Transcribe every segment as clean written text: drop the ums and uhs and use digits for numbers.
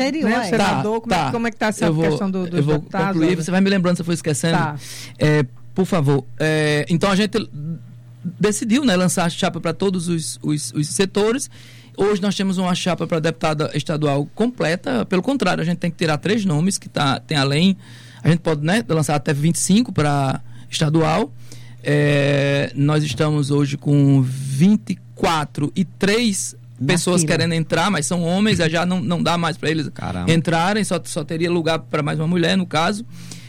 anterior, né? O senador, como é que está essa questão dos eu vou deputados? concluir, você vai me lembrando se eu for esquecendo. Tá. Por favor. Então a gente decidiu, né, lançar a chapa para todos os setores. Hoje nós temos uma chapa para deputada estadual completa. Pelo contrário, a gente tem que tirar 3 nomes que tem além. A gente pode, né, lançar até 25 para estadual. Nós estamos hoje com 24 e 3 pessoas querendo entrar, mas são homens, já não dá mais para eles entrarem, só teria lugar para mais uma mulher, no caso.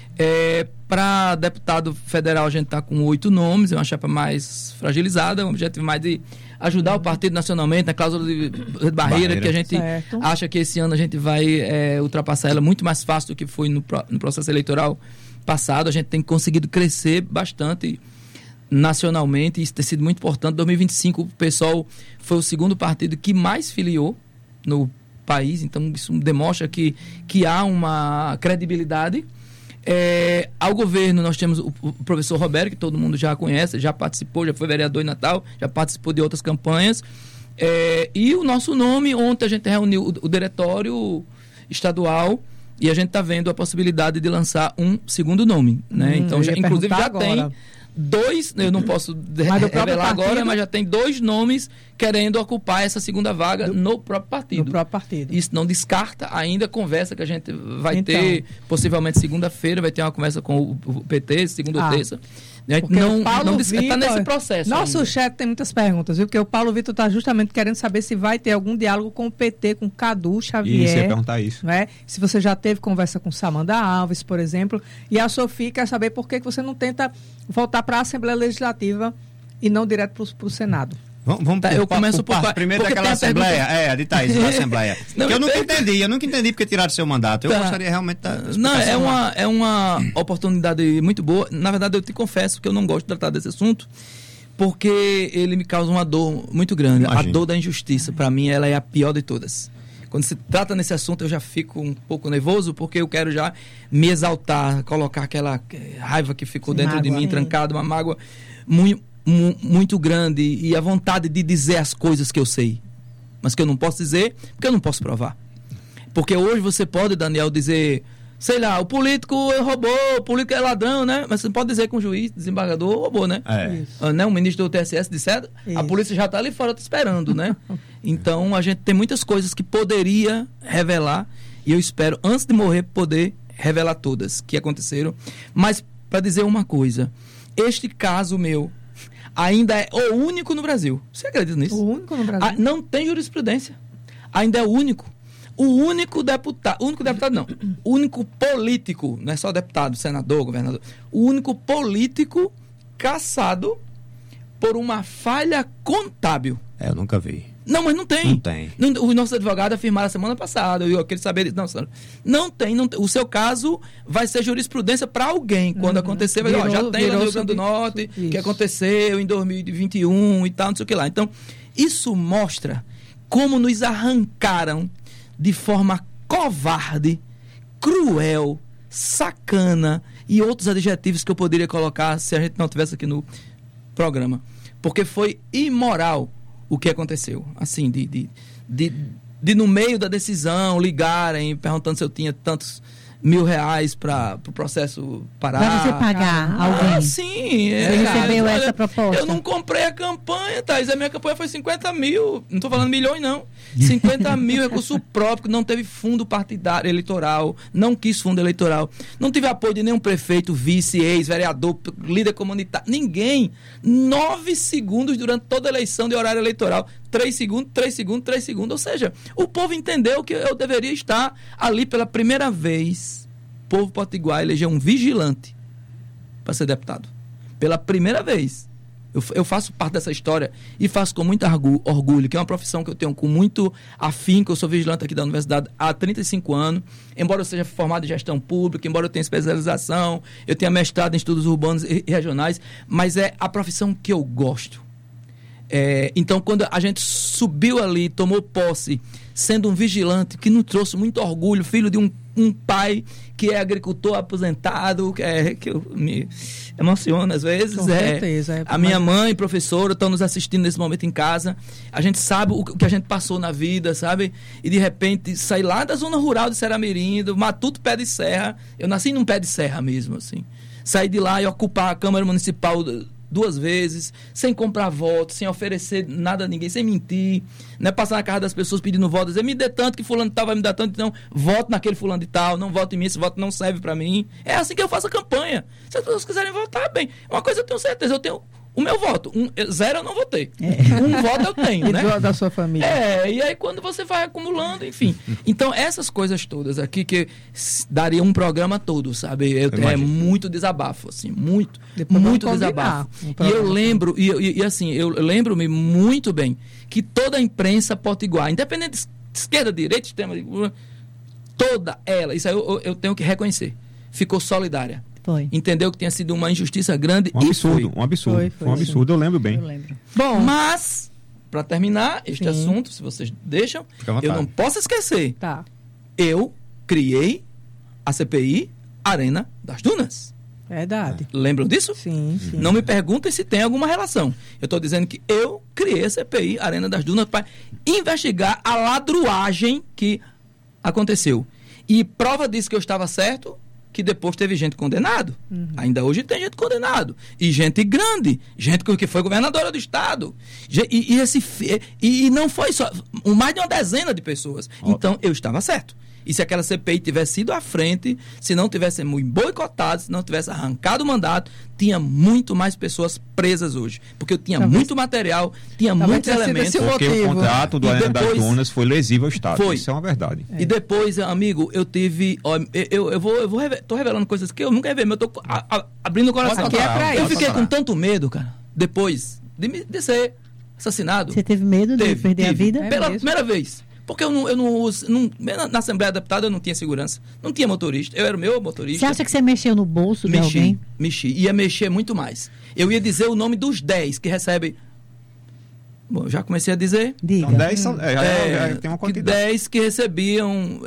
Para deputado federal a gente está com 8 nomes, é uma chapa mais fragilizada, um objetivo mais de ajudar o partido nacionalmente, na cláusula de barreira, que a gente acha que esse ano a gente vai ultrapassar ela muito mais fácil do que foi no processo eleitoral passado. A gente tem conseguido crescer bastante nacionalmente, isso tem sido muito importante. Em 2025 o PSOL foi o segundo partido que mais filiou no país, então isso demonstra que há uma credibilidade. Ao governo nós temos o professor Roberto, que todo mundo já conhece, já participou, já foi vereador em Natal, já participou de outras campanhas, e o nosso nome, ontem a gente reuniu o diretório estadual e a gente está vendo a possibilidade de lançar um segundo nome, né? Então inclusive já tem 2, eu não posso revelar agora, mas já tem 2 nomes querendo ocupar essa segunda vaga no próprio partido. Isso não descarta ainda a conversa que a gente vai ter, possivelmente segunda-feira, vai ter uma conversa com o PT, segunda ou terça. Não descarta nesse processo. Nosso chat tem muitas perguntas, viu? Porque o Paulo Vitor está justamente querendo saber se vai ter algum diálogo com o PT, com Cadu Xavier. Isso, ia perguntar isso. Né? Se você já teve conversa com Samanda Alves, por exemplo. E a Sofia quer saber por que você não tenta voltar para a Assembleia Legislativa e não direto para o Senado. Vamos eu começo por primeiro daquela Assembleia, de Thaís, da Assembleia. Eu nunca entendi porque tiraram seu mandato. Eu gostaria realmente da explicação. É uma oportunidade muito boa. Na verdade, eu te confesso que eu não gosto de tratar desse assunto, porque ele me causa uma dor muito grande. Imagina. A dor da injustiça, para mim, ela é a pior de todas. Quando se trata nesse assunto, eu já fico um pouco nervoso, porque eu quero já me exaltar, colocar aquela raiva que ficou dentro de mim, trancada, uma mágoa muito grande, e a vontade de dizer as coisas que eu sei, mas que eu não posso dizer, porque eu não posso provar. Porque hoje você pode, Daniel, dizer, sei lá, o político roubou, o político é ladrão, né? Mas você pode dizer que um juiz, desembargador, roubou, né? Né? Um ministro do TSS disser, a polícia já está ali fora te esperando, né? Então, a gente tem muitas coisas que poderia revelar, e eu espero, antes de morrer, poder revelar todas que aconteceram. Mas, para dizer uma coisa, este caso meu ainda é o único no Brasil. Você acredita nisso? O único no Brasil? Não tem jurisprudência. Ainda é o único. O único deputado não. O único político, não é só deputado, senador, governador. O único político cassado por uma falha contábil. Eu nunca vi. Não, mas não tem. Não tem. Os nossos advogados afirmaram semana passada, eu queria saber disso. Não tem. O seu caso vai ser jurisprudência para alguém. Quando acontecer, vai dizer, já tem lá no Rio Grande do Norte, que aconteceu em 2021 e tal, não sei o que lá. Então, isso mostra como nos arrancaram de forma covarde, cruel, sacana e outros adjetivos que eu poderia colocar se a gente não estivesse aqui no programa. Porque foi imoral o que aconteceu. Assim, de no meio da decisão ligarem perguntando se eu tinha tantos R$1.000 para o processo parar. Para você pagar alguém. Sim. Você recebeu essa proposta? Eu não comprei a campanha, Thaís. A minha campanha foi 50 mil. Não estou falando milhões, não. 50 mil, recurso próprio, não teve fundo partidário eleitoral, não quis fundo eleitoral, não tive apoio de nenhum prefeito, vice, ex, vereador, líder comunitário, ninguém. 9 segundos durante toda a eleição de horário eleitoral. 3 segundos, 3 segundos, 3 segundos. Ou seja, o povo entendeu que eu deveria estar ali pela primeira vez. O povo potiguar elegeu um vigilante para ser deputado. Pela primeira vez. Eu faço parte dessa história e faço com muito orgulho, que é uma profissão que eu tenho com muito afinco. Eu sou vigilante aqui da universidade há 35 anos, embora eu seja formado em gestão pública, embora eu tenha especialização, eu tenha mestrado em estudos urbanos e regionais, mas é a profissão que eu gosto. Então, quando a gente subiu ali, tomou posse, sendo um vigilante que nos trouxe muito orgulho, filho de um um pai que é agricultor aposentado, que eu me emociono às vezes. Com certeza. A minha mãe, professora, estão nos assistindo nesse momento em casa. A gente sabe o que a gente passou na vida, sabe? E de repente sair lá da zona rural de Seramirim, do Matuto Pé de Serra. Eu nasci num pé de serra mesmo, assim. Sair de lá e ocupar a Câmara Municipal 2 vezes, sem comprar voto, sem oferecer nada a ninguém, sem mentir, né? Passar na casa das pessoas pedindo voto, dizer, me dê tanto que fulano de tal vai me dar tanto, então voto naquele fulano de tal, não voto em mim, esse voto não serve pra mim. É assim que eu faço a campanha. Se as pessoas quiserem votar, bem. Uma coisa eu tenho certeza, eu tenho o meu voto. 0 eu não vou ter. Um voto eu tenho, né? E da sua família. E aí quando você vai acumulando, enfim. Então, essas coisas todas aqui que daria um programa todo, sabe? É muito desabafo, assim, muito desabafo. E eu lembro, e assim, eu lembro-me muito bem que toda a imprensa potiguar, independente de esquerda, direita, extrema, toda ela, isso aí eu tenho que reconhecer, ficou solidária. Foi. Entendeu que tinha sido uma injustiça grande. Um absurdo. Foi um absurdo, eu lembro bem. Eu lembro. Bom, mas, para terminar este assunto, se vocês deixam, eu não posso esquecer. Tá. Eu criei a CPI Arena das Dunas. Verdade. Lembram disso? Sim. Não me perguntem se tem alguma relação. Eu estou dizendo que eu criei a CPI Arena das Dunas para investigar a ladruagem que aconteceu. E prova disso que eu estava certo, que depois teve gente condenado. Ainda hoje tem gente condenado. E gente grande. Gente que foi governadora do estado. E não foi só... Mais de uma dezena de pessoas. Então, eu estava certo. E se aquela CPI tivesse ido à frente, se não tivesse boicotado, se não tivesse arrancado o mandato, tinha muito mais pessoas presas hoje. Porque eu tinha muito material, tinha muitos elementos. Porque o contrato do Arena das Dunas foi lesivo ao Estado. Isso é uma verdade. E depois, amigo, eu tive... Tô revelando coisas que eu nunca revelei, mas eu tô abrindo o coração. Eu fiquei com tanto medo, cara, depois de ser assassinado. Você teve medo de perder a vida? Pela primeira vez. Porque eu não uso... na Assembleia Deputada eu não tinha segurança. Não tinha motorista. Eu era o meu motorista. Você acha que você mexeu no bolso de alguém? Mexi. Ia mexer muito mais. Eu ia dizer o nome dos 10 que recebem... Bom, eu já comecei a dizer. Diga. Então 10 são... já tem uma quantidade. 10 que recebiam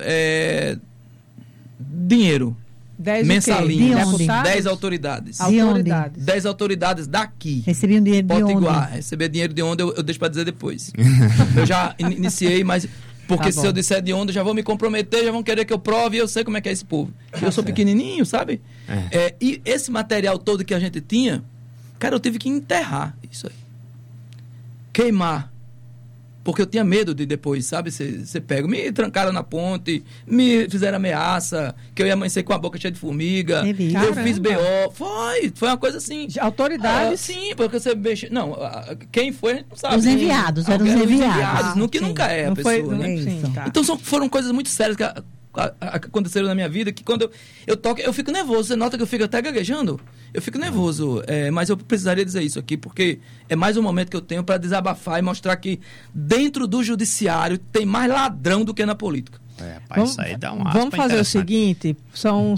dinheiro. 10 mensalinho. 10 autoridades. 10 autoridades daqui. Recebiam dinheiro de onde? Receber dinheiro de onde eu deixo para dizer depois. Eu já iniciei, mas... Porque se eu disser de onde, já vão me comprometer, já vão querer que eu prove, e eu sei como é que é esse povo. Eu sou pequenininho, sabe? E esse material todo que a gente tinha, cara, eu tive que enterrar isso aí. Queimar. Porque eu tinha medo de depois, sabe? Você pega. Me trancaram na ponte, me fizeram ameaça, que eu ia amanhecer com a boca cheia de formiga. Eu fiz BO. Foi uma coisa assim. Autoridades? Sim, porque você mexe. Não, quem foi, a gente não sabe. Os enviados, eram os enviados. Que nunca é a pessoa, né? Então foram coisas muito sérias que aconteceram na minha vida, que quando eu toco, eu fico nervoso. Você nota que eu fico até gaguejando? Eu fico nervoso, mas eu precisaria dizer isso aqui, porque é mais um momento que eu tenho para desabafar e mostrar que dentro do judiciário tem mais ladrão do que na política. Isso aí dá uma vamos fazer o seguinte, são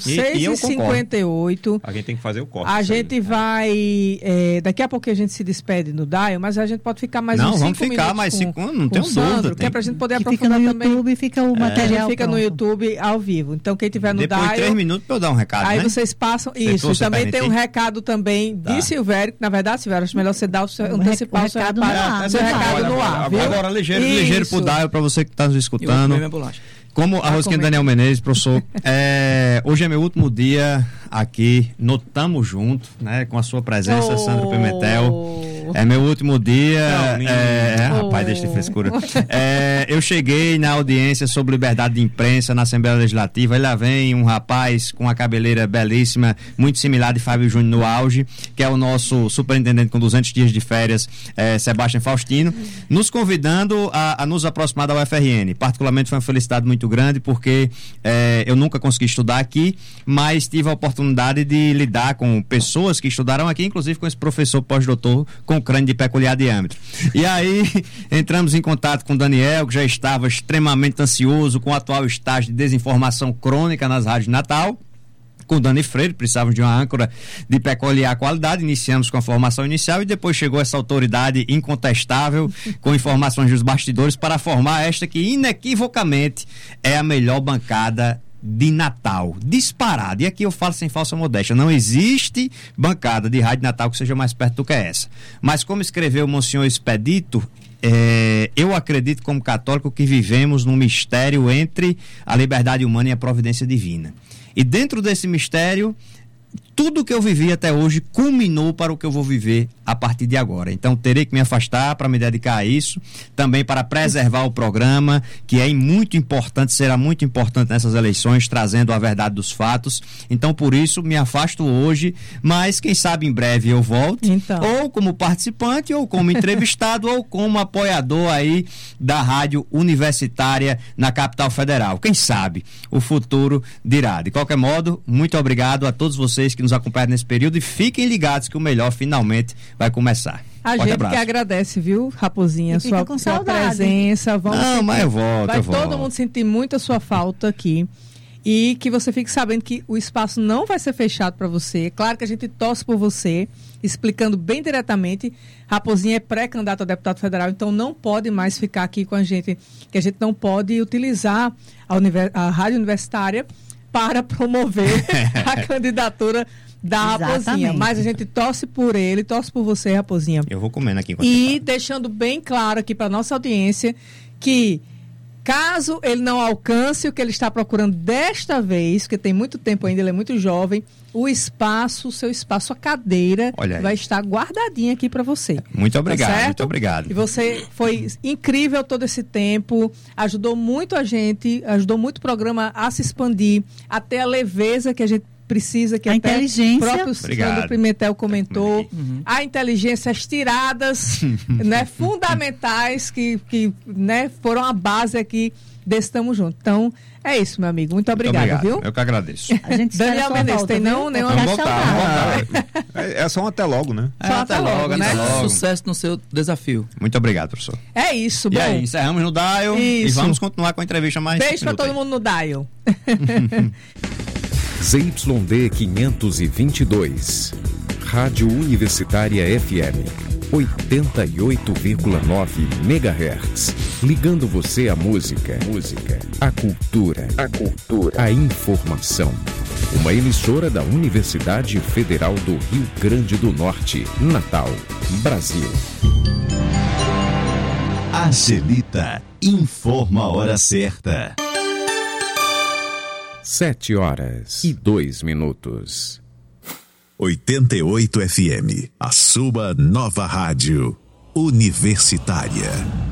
6h58. A gente tem que fazer o corte. A gente vai... daqui a pouco a gente se despede no Dial, mas a gente pode ficar mais uns 5 minutos. Não, vamos ficar mais 5 minutos, não tenho dúvida. Que é pra gente poder que aprofundar fica no também. YouTube, fica o material fica no YouTube ao vivo. Então quem tiver no Depois Dial... Depois de 3 minutos pra eu dar um recado, aí né? vocês passam... Isso, e também tem um recado também de Silvério, que na verdade, Silvério, acho melhor você dar antecipar o seu recado no ar. Agora, ligeiro pro Dial, pra você que tá nos escutando. Como a rosquinha Daniel Menezes, professor, hoje é meu último dia aqui no Tamo Junto, né? Com a sua presença, Sandro Pimentel. É meu último dia. Rapaz, deixa de frescura. Eu cheguei na audiência sobre liberdade de imprensa na Assembleia Legislativa, e lá vem um rapaz com a cabeleira belíssima, muito similar de Fábio Júnior no auge, que é o nosso superintendente com 200 dias de férias, Sebastião Faustino, nos convidando a nos aproximar da UFRN. Particularmente foi uma felicidade muito grande, porque eu nunca consegui estudar aqui, mas tive a oportunidade de lidar com pessoas que estudaram aqui, inclusive com esse professor pós-doutor com crânio de peculiar diâmetro. E aí entramos em contato com o Daniel, que já estava extremamente ansioso com o atual estágio de desinformação crônica nas rádios de Natal. Com o Dani Freire, precisávamos de uma âncora de peculiar qualidade. Iniciamos com a formação inicial e depois chegou essa autoridade incontestável com informações dos bastidores para formar esta que inequivocamente é a melhor bancada de Natal, disparado. E aqui eu falo sem falsa modéstia, não existe bancada de rádio Natal que seja mais perto do que essa. Mas como escreveu o Monsenhor Expedito, eu acredito como católico que vivemos num mistério entre a liberdade humana e a providência divina. E dentro desse mistério, tudo que eu vivi até hoje culminou para o que eu vou viver a partir de agora. Então terei que me afastar para me dedicar a isso, também para preservar o programa, que é muito importante, será muito importante nessas eleições, trazendo a verdade dos fatos. Então por isso me afasto hoje, mas quem sabe em breve eu volto, ou como participante, ou como entrevistado, ou como apoiador aí da Rádio Universitária na Capital Federal. Quem sabe? O futuro dirá. De qualquer modo, muito obrigado a todos vocês que nos acompanham nesse período e fiquem ligados que o melhor finalmente vai começar. A gente que agradece, viu, Raposinha, sua presença. Mas eu volto. Vai todo mundo sentir muito a sua falta aqui. E que você fique sabendo que o espaço não vai ser fechado para você. Claro que a gente torce por você, explicando bem diretamente. Raposinha é pré-candidato a deputado federal, então não pode mais ficar aqui com a gente, que a gente não pode utilizar a Rádio Universitária para promover a candidatura da Raposinha. Mas a gente torce por ele, torce por você, Raposinha. Eu vou comendo aqui. E deixando bem claro aqui para nossa audiência que caso ele não alcance o que ele está procurando desta vez, porque tem muito tempo ainda, ele é muito jovem, o seu espaço, a cadeira vai estar guardadinha aqui para você. Muito obrigado, tá certo? muito obrigado. E você foi incrível todo esse tempo, ajudou muito a gente, ajudou muito o programa a se expandir, até a leveza que a gente precisa, que a até inteligência. O próprio Sandro Pimentel comentou, a inteligência, as tiradas né, fundamentais que né, foram a base aqui desse Tamo Junto. Então, é isso, meu amigo. Muito obrigado, viu? Eu que agradeço. A gente Daniel Menezes, tem nenhuma vamos voltar. É só um até logo, né? Só até logo, né? Sucesso no seu desafio. Muito obrigado, professor. É isso, bom. E aí, encerramos no Dial e vamos continuar com a entrevista mais. Beijo pra todo mundo no Dial. ZYD 522, Rádio Universitária FM, 88,9 MHz. Ligando você à música, à cultura, à informação. Uma emissora da Universidade Federal do Rio Grande do Norte, Natal, Brasil. A Gelita informa a hora certa. 7h02. 88 FM, a sua nova rádio universitária.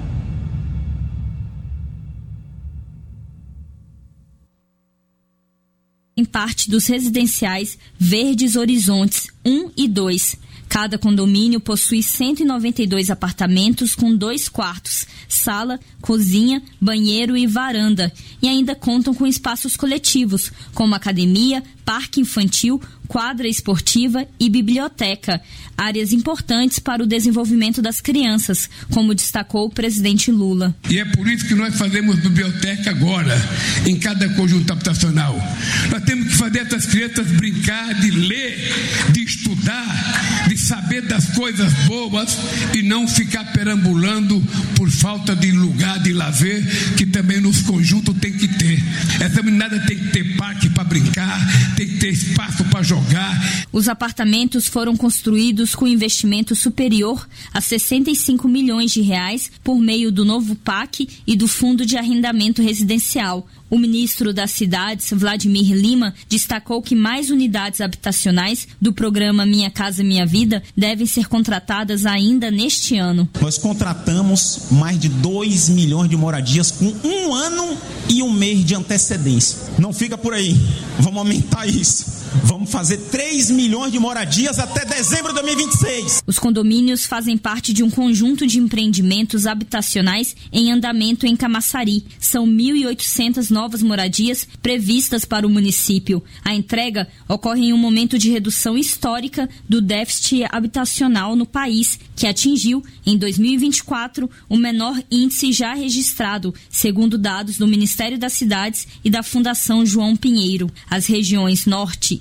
Em parte dos residenciais Verdes Horizontes 1 e 2. Cada condomínio possui 192 apartamentos com 2 quartos, sala, cozinha, banheiro e varanda. E ainda contam com espaços coletivos, como academia, parque infantil, quadra esportiva e biblioteca. Áreas importantes para o desenvolvimento das crianças, como destacou o presidente Lula. E é por isso que nós fazemos biblioteca agora, em cada conjunto habitacional. Nós temos que fazer essas crianças brincar, de ler, de estudar, de saber das coisas boas e não ficar perambulando por falta de lugar de lazer, que também nos conjuntos tem que ter. Essa meninada tem que ter parque para brincar, tem que ter espaço para jogar. Os apartamentos foram construídos com investimento superior a 65 milhões de reais por meio do novo PAC e do Fundo de Arrendamento Residencial. O ministro das Cidades, Vladimir Lima, destacou que mais unidades habitacionais do programa Minha Casa Minha Vida devem ser contratadas ainda neste ano. Nós contratamos mais de 2 milhões de moradias com 1 ano e 1 mês de antecedência. Não fica por aí, vamos aumentar isso. Vamos fazer 3 milhões de moradias até dezembro de 2026. Os condomínios fazem parte de um conjunto de empreendimentos habitacionais em andamento em Camaçari. São 1.800 novas moradias previstas para o município. A entrega ocorre em um momento de redução histórica do déficit habitacional no país, que atingiu, em 2024, o menor índice já registrado, segundo dados do Ministério das Cidades e da Fundação João Pinheiro. As regiões Norte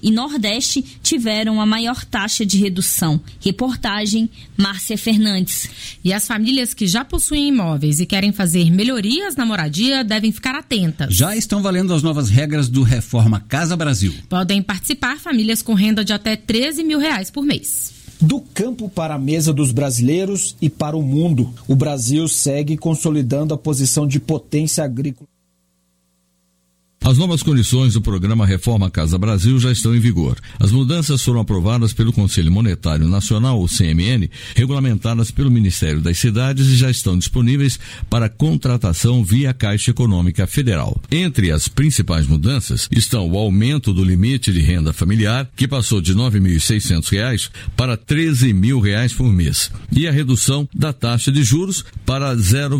e Nordeste tiveram a maior taxa de redução. Reportagem, Márcia Fernandes. E as famílias que já possuem imóveis e querem fazer melhorias na moradia devem ficar atentas. Já estão valendo as novas regras do Reforma Casa Brasil. Podem participar famílias com renda de até R$13 mil por mês. Do campo para a mesa dos brasileiros e para o mundo, o Brasil segue consolidando a posição de potência agrícola. As novas condições do programa Reforma Casa Brasil já estão em vigor. As mudanças foram aprovadas pelo Conselho Monetário Nacional, o CMN, regulamentadas pelo Ministério das Cidades e já estão disponíveis para contratação via Caixa Econômica Federal. Entre as principais mudanças estão o aumento do limite de renda familiar, que passou de R$ 9.600 para R$ 13 mil por mês, e a redução da taxa de juros para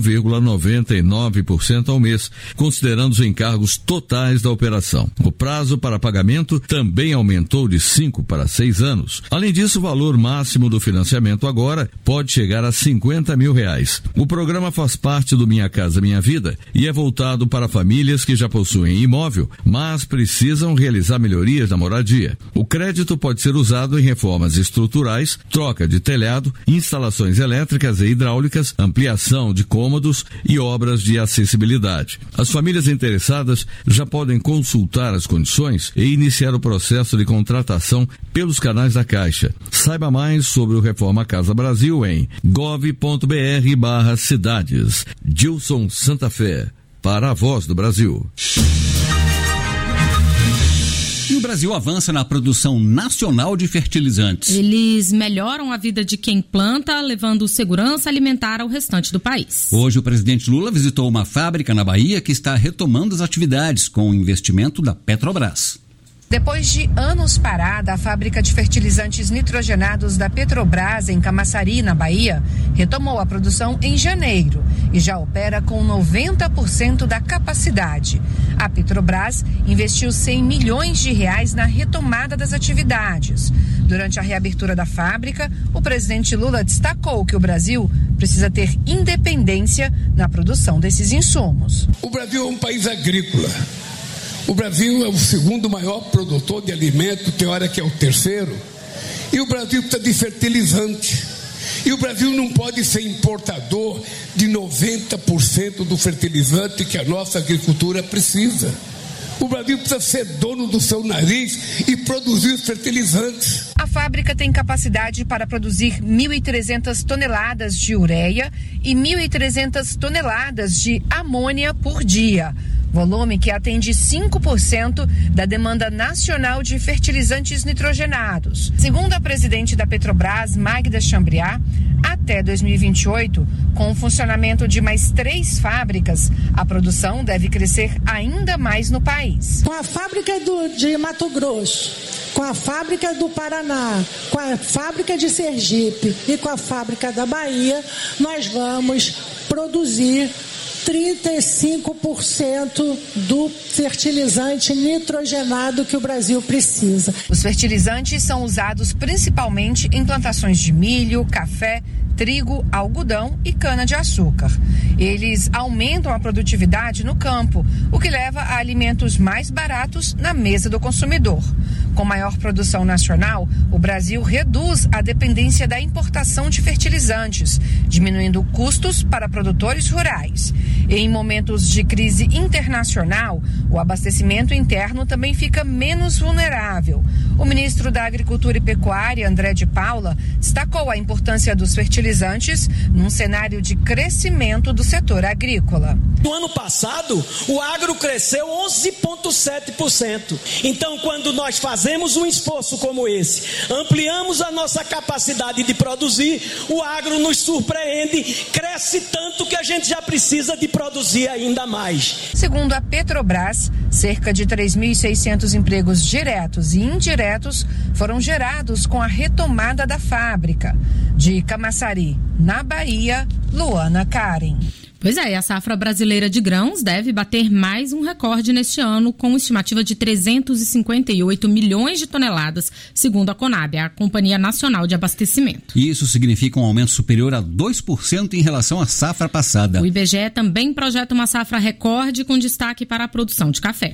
0,99% ao mês, considerando os encargos totais da operação. O prazo para pagamento também aumentou de 5 para 6 anos. Além disso, o valor máximo do financiamento agora pode chegar a R$ 50 mil. O programa faz parte do Minha Casa Minha Vida e é voltado para famílias que já possuem imóvel, mas precisam realizar melhorias na moradia. O crédito pode ser usado em reformas estruturais, troca de telhado, instalações elétricas e hidráulicas, ampliação de cômodos e obras de acessibilidade. As famílias interessadas já podem consultar as condições e iniciar o processo de contratação pelos canais da Caixa. Saiba mais sobre o Reforma Casa Brasil em gov.br/cidades. Gilson Santa Fé, para a Voz do Brasil. E o Brasil avança na produção nacional de fertilizantes. Eles melhoram a vida de quem planta, levando segurança alimentar ao restante do país. Hoje o presidente Lula visitou uma fábrica na Bahia que está retomando as atividades com o investimento da Petrobras. Depois de anos parada, a fábrica de fertilizantes nitrogenados da Petrobras, em Camaçari, na Bahia, retomou a produção em janeiro e já opera com 90% da capacidade. A Petrobras investiu R$100 milhões na retomada das atividades. Durante a reabertura da fábrica, o presidente Lula destacou que o Brasil precisa ter independência na produção desses insumos. O Brasil é um país agrícola. O Brasil é o segundo maior produtor de alimento, tem hora que é o terceiro. E o Brasil precisa de fertilizante. E o Brasil não pode ser importador de 90% do fertilizante que a nossa agricultura precisa. O Brasil precisa ser dono do seu nariz e produzir os fertilizantes. A fábrica tem capacidade para produzir 1.300 toneladas de ureia e 1.300 toneladas de amônia por dia. Volume que atende 5% da demanda nacional de fertilizantes nitrogenados. Segundo a presidente da Petrobras, Magda Chambriard, até 2028, com o funcionamento de mais 3 fábricas, a produção deve crescer ainda mais no país. Com a fábrica de Mato Grosso, com a fábrica do Paraná, com a fábrica de Sergipe e com a fábrica da Bahia, nós vamos produzir 35% do fertilizante nitrogenado que o Brasil precisa. Os fertilizantes são usados principalmente em plantações de milho, café, trigo, algodão e cana-de-açúcar. Eles aumentam a produtividade no campo, o que leva a alimentos mais baratos na mesa do consumidor. Com maior produção nacional, o Brasil reduz a dependência da importação de fertilizantes, diminuindo custos para produtores rurais. E em momentos de crise internacional, o abastecimento interno também fica menos vulnerável. O ministro da Agricultura e Pecuária, André de Paula, destacou a importância dos fertilizantes num cenário de crescimento do setor agrícola. No ano passado, o agro cresceu 11,7%. Então, quando nós fazemos um esforço como esse, ampliamos a nossa capacidade de produzir, o agro nos surpreende, cresce tanto que a gente já precisa de produzir ainda mais. Segundo a Petrobras, cerca de 3.600 empregos diretos e indiretos foram gerados com a retomada da fábrica. De Camaçari, na Bahia, Luana Karen. Pois é, a safra brasileira de grãos deve bater mais um recorde neste ano, com estimativa de 358 milhões de toneladas, segundo a Conab, a Companhia Nacional de Abastecimento. Isso significa um aumento superior a 2% em relação à safra passada. O IBGE também projeta uma safra recorde com destaque para a produção de café.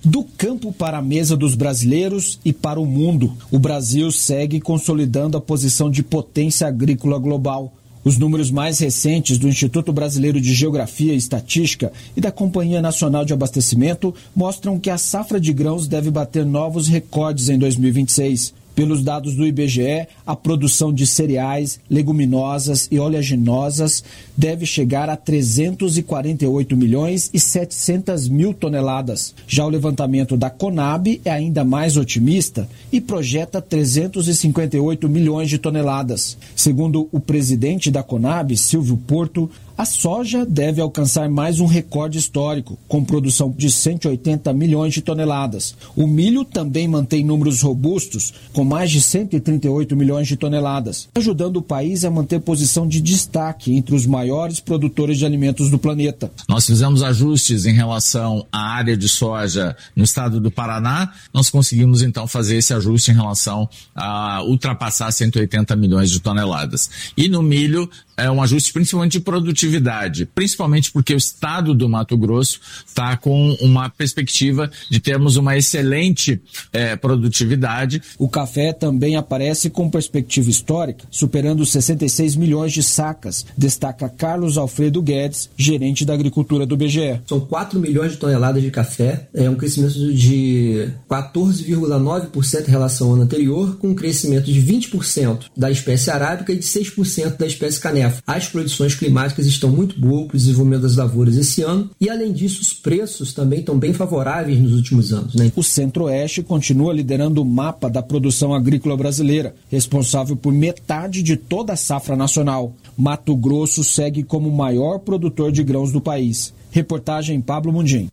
Do campo para a mesa dos brasileiros e para o mundo, o Brasil segue consolidando a posição de potência agrícola global. Os números mais recentes do Instituto Brasileiro de Geografia e Estatística e da Companhia Nacional de Abastecimento mostram que a safra de grãos deve bater novos recordes em 2026. Pelos dados do IBGE, a produção de cereais, leguminosas e oleaginosas deve chegar a 348 milhões e 700 mil toneladas. Já o levantamento da Conab é ainda mais otimista e projeta 358 milhões de toneladas. Segundo o presidente da Conab, Silvio Porto, a soja deve alcançar mais um recorde histórico, com produção de 180 milhões de toneladas. O milho também mantém números robustos, com mais de 138 milhões de toneladas, ajudando o país a manter posição de destaque entre os maiores produtores de alimentos do planeta. Nós fizemos ajustes em relação à área de soja no estado do Paraná. Nós conseguimos, então, fazer esse ajuste em relação a ultrapassar 180 milhões de toneladas. E no milho, é um ajuste principalmente de produtividade, principalmente porque o estado do Mato Grosso está com uma perspectiva de termos uma excelente produtividade. O café também aparece com perspectiva histórica, superando 66 milhões de sacas, destaca Carlos Alfredo Guedes, gerente da agricultura do IBGE. São 4 milhões de toneladas de café, é um crescimento de 14,9% em relação ao ano anterior, com um crescimento de 20% da espécie arábica e de 6% da espécie canefa. As condições climáticas estão muito boas para o desenvolvimento das lavouras esse ano e, além disso, os preços também estão bem favoráveis nos últimos anos, né? O Centro-Oeste continua liderando o mapa da produção agrícola brasileira, responsável por metade de toda a safra nacional. Mato Grosso segue como o maior produtor de grãos do país. Reportagem Pablo Mundim.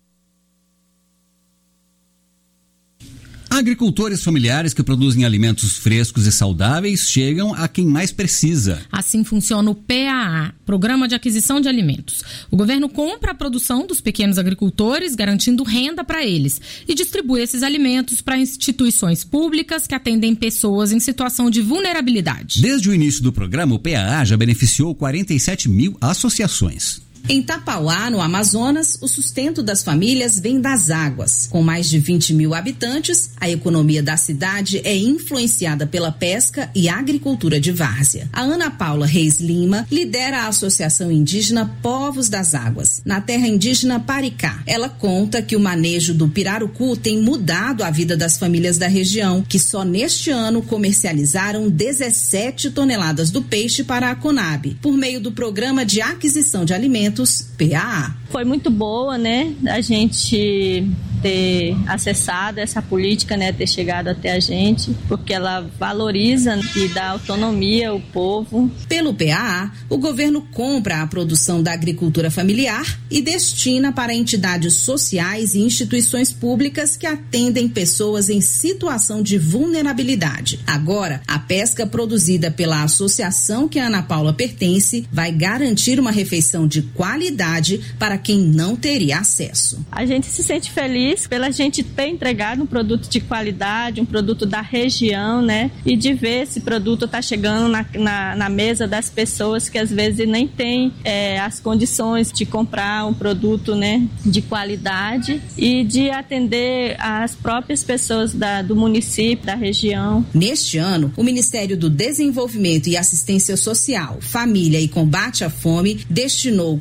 Agricultores familiares que produzem alimentos frescos e saudáveis chegam a quem mais precisa. Assim funciona o PAA, Programa de Aquisição de Alimentos. O governo compra a produção dos pequenos agricultores, garantindo renda para eles, e distribui esses alimentos para instituições públicas que atendem pessoas em situação de vulnerabilidade. Desde o início do programa, o PAA já beneficiou 47 mil associações. Em Tapauá, no Amazonas, o sustento das famílias vem das águas. Com mais de 20 mil habitantes, a economia da cidade é influenciada pela pesca e agricultura de várzea. A Ana Paula Reis Lima lidera a Associação Indígena Povos das Águas, na terra indígena Paricá. Ela conta que o manejo do pirarucu tem mudado a vida das famílias da região, que só neste ano comercializaram 17 toneladas do peixe para a Conab, por meio do Programa de Aquisição de Alimentos, PAA. Foi muito boa, né, a gente ter acessado essa política, né, ter chegado até a gente, porque ela valoriza e dá autonomia ao povo. Pelo PAA, o governo compra a produção da agricultura familiar e destina para entidades sociais e instituições públicas que atendem pessoas em situação de vulnerabilidade. Agora, a pesca produzida pela associação que a Ana Paula pertence vai garantir uma refeição de qualidade para quem não teria acesso. A gente se sente feliz pela gente ter entregado um produto de qualidade, um produto da região, né? E de ver esse produto tá chegando na mesa das pessoas que às vezes nem têm as condições de comprar um produto, né, de qualidade e de atender as próprias pessoas do município, da região. Neste ano, o Ministério do Desenvolvimento e Assistência Social, Família e Combate à Fome destinou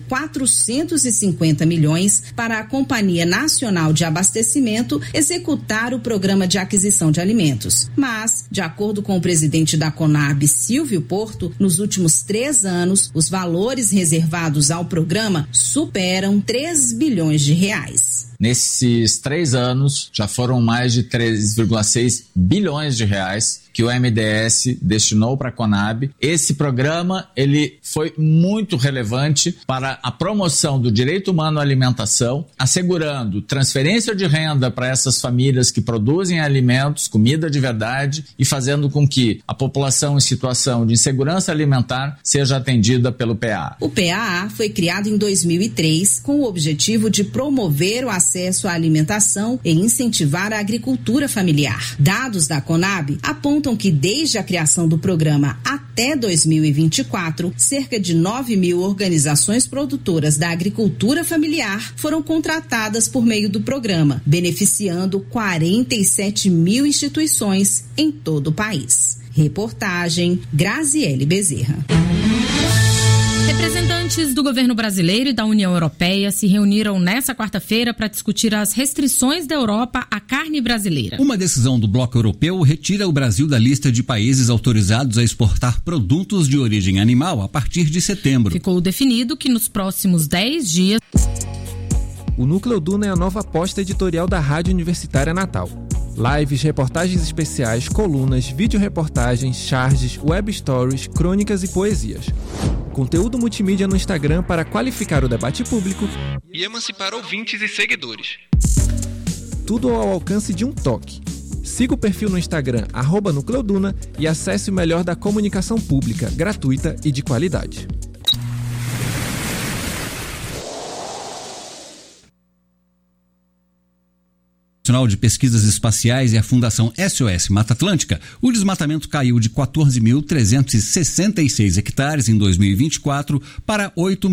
450 milhões para a Companhia Nacional de Abastecimento executar o Programa de Aquisição de Alimentos. Mas, de acordo com o presidente da Conab, Silvio Porto, nos últimos 3 anos, os valores reservados ao programa superam 3 bilhões de reais. Nesses 3 anos, já foram mais de 3,6 bilhões de reais que o MDS destinou para a Conab. Esse programa, ele foi muito relevante para a promoção do direito humano à alimentação, assegurando transferência de renda para essas famílias que produzem alimentos, comida de verdade, e fazendo com que a população em situação de insegurança alimentar seja atendida pelo PAA. O PAA foi criado em 2003 com o objetivo de promover o acesso acesso à alimentação e incentivar a agricultura familiar. Dados da Conab apontam que desde a criação do programa até 2024, cerca de 9 mil organizações produtoras da agricultura familiar foram contratadas por meio do programa, beneficiando 47 mil instituições em todo o país. Reportagem Graziele Bezerra. Representantes do governo brasileiro e da União Europeia se reuniram nesta quarta-feira para discutir as restrições da Europa à carne brasileira. Uma decisão do bloco europeu retira o Brasil da lista de países autorizados a exportar produtos de origem animal a partir de setembro. Ficou definido que nos próximos 10 dias... O Núcleo Duna é a nova aposta editorial da Rádio Universitária Natal. Lives, reportagens especiais, colunas, vídeo-reportagens, charges, web stories, crônicas e poesias. Conteúdo multimídia no Instagram para qualificar o debate público e emancipar ouvintes e seguidores. Tudo ao alcance de um toque. Siga o perfil no Instagram @NúcleoDuna e acesse o melhor da comunicação pública, gratuita e de qualidade. Nacional de Pesquisas Espaciais e a Fundação SOS Mata Atlântica, o desmatamento caiu de 14.366 hectares em 2024 para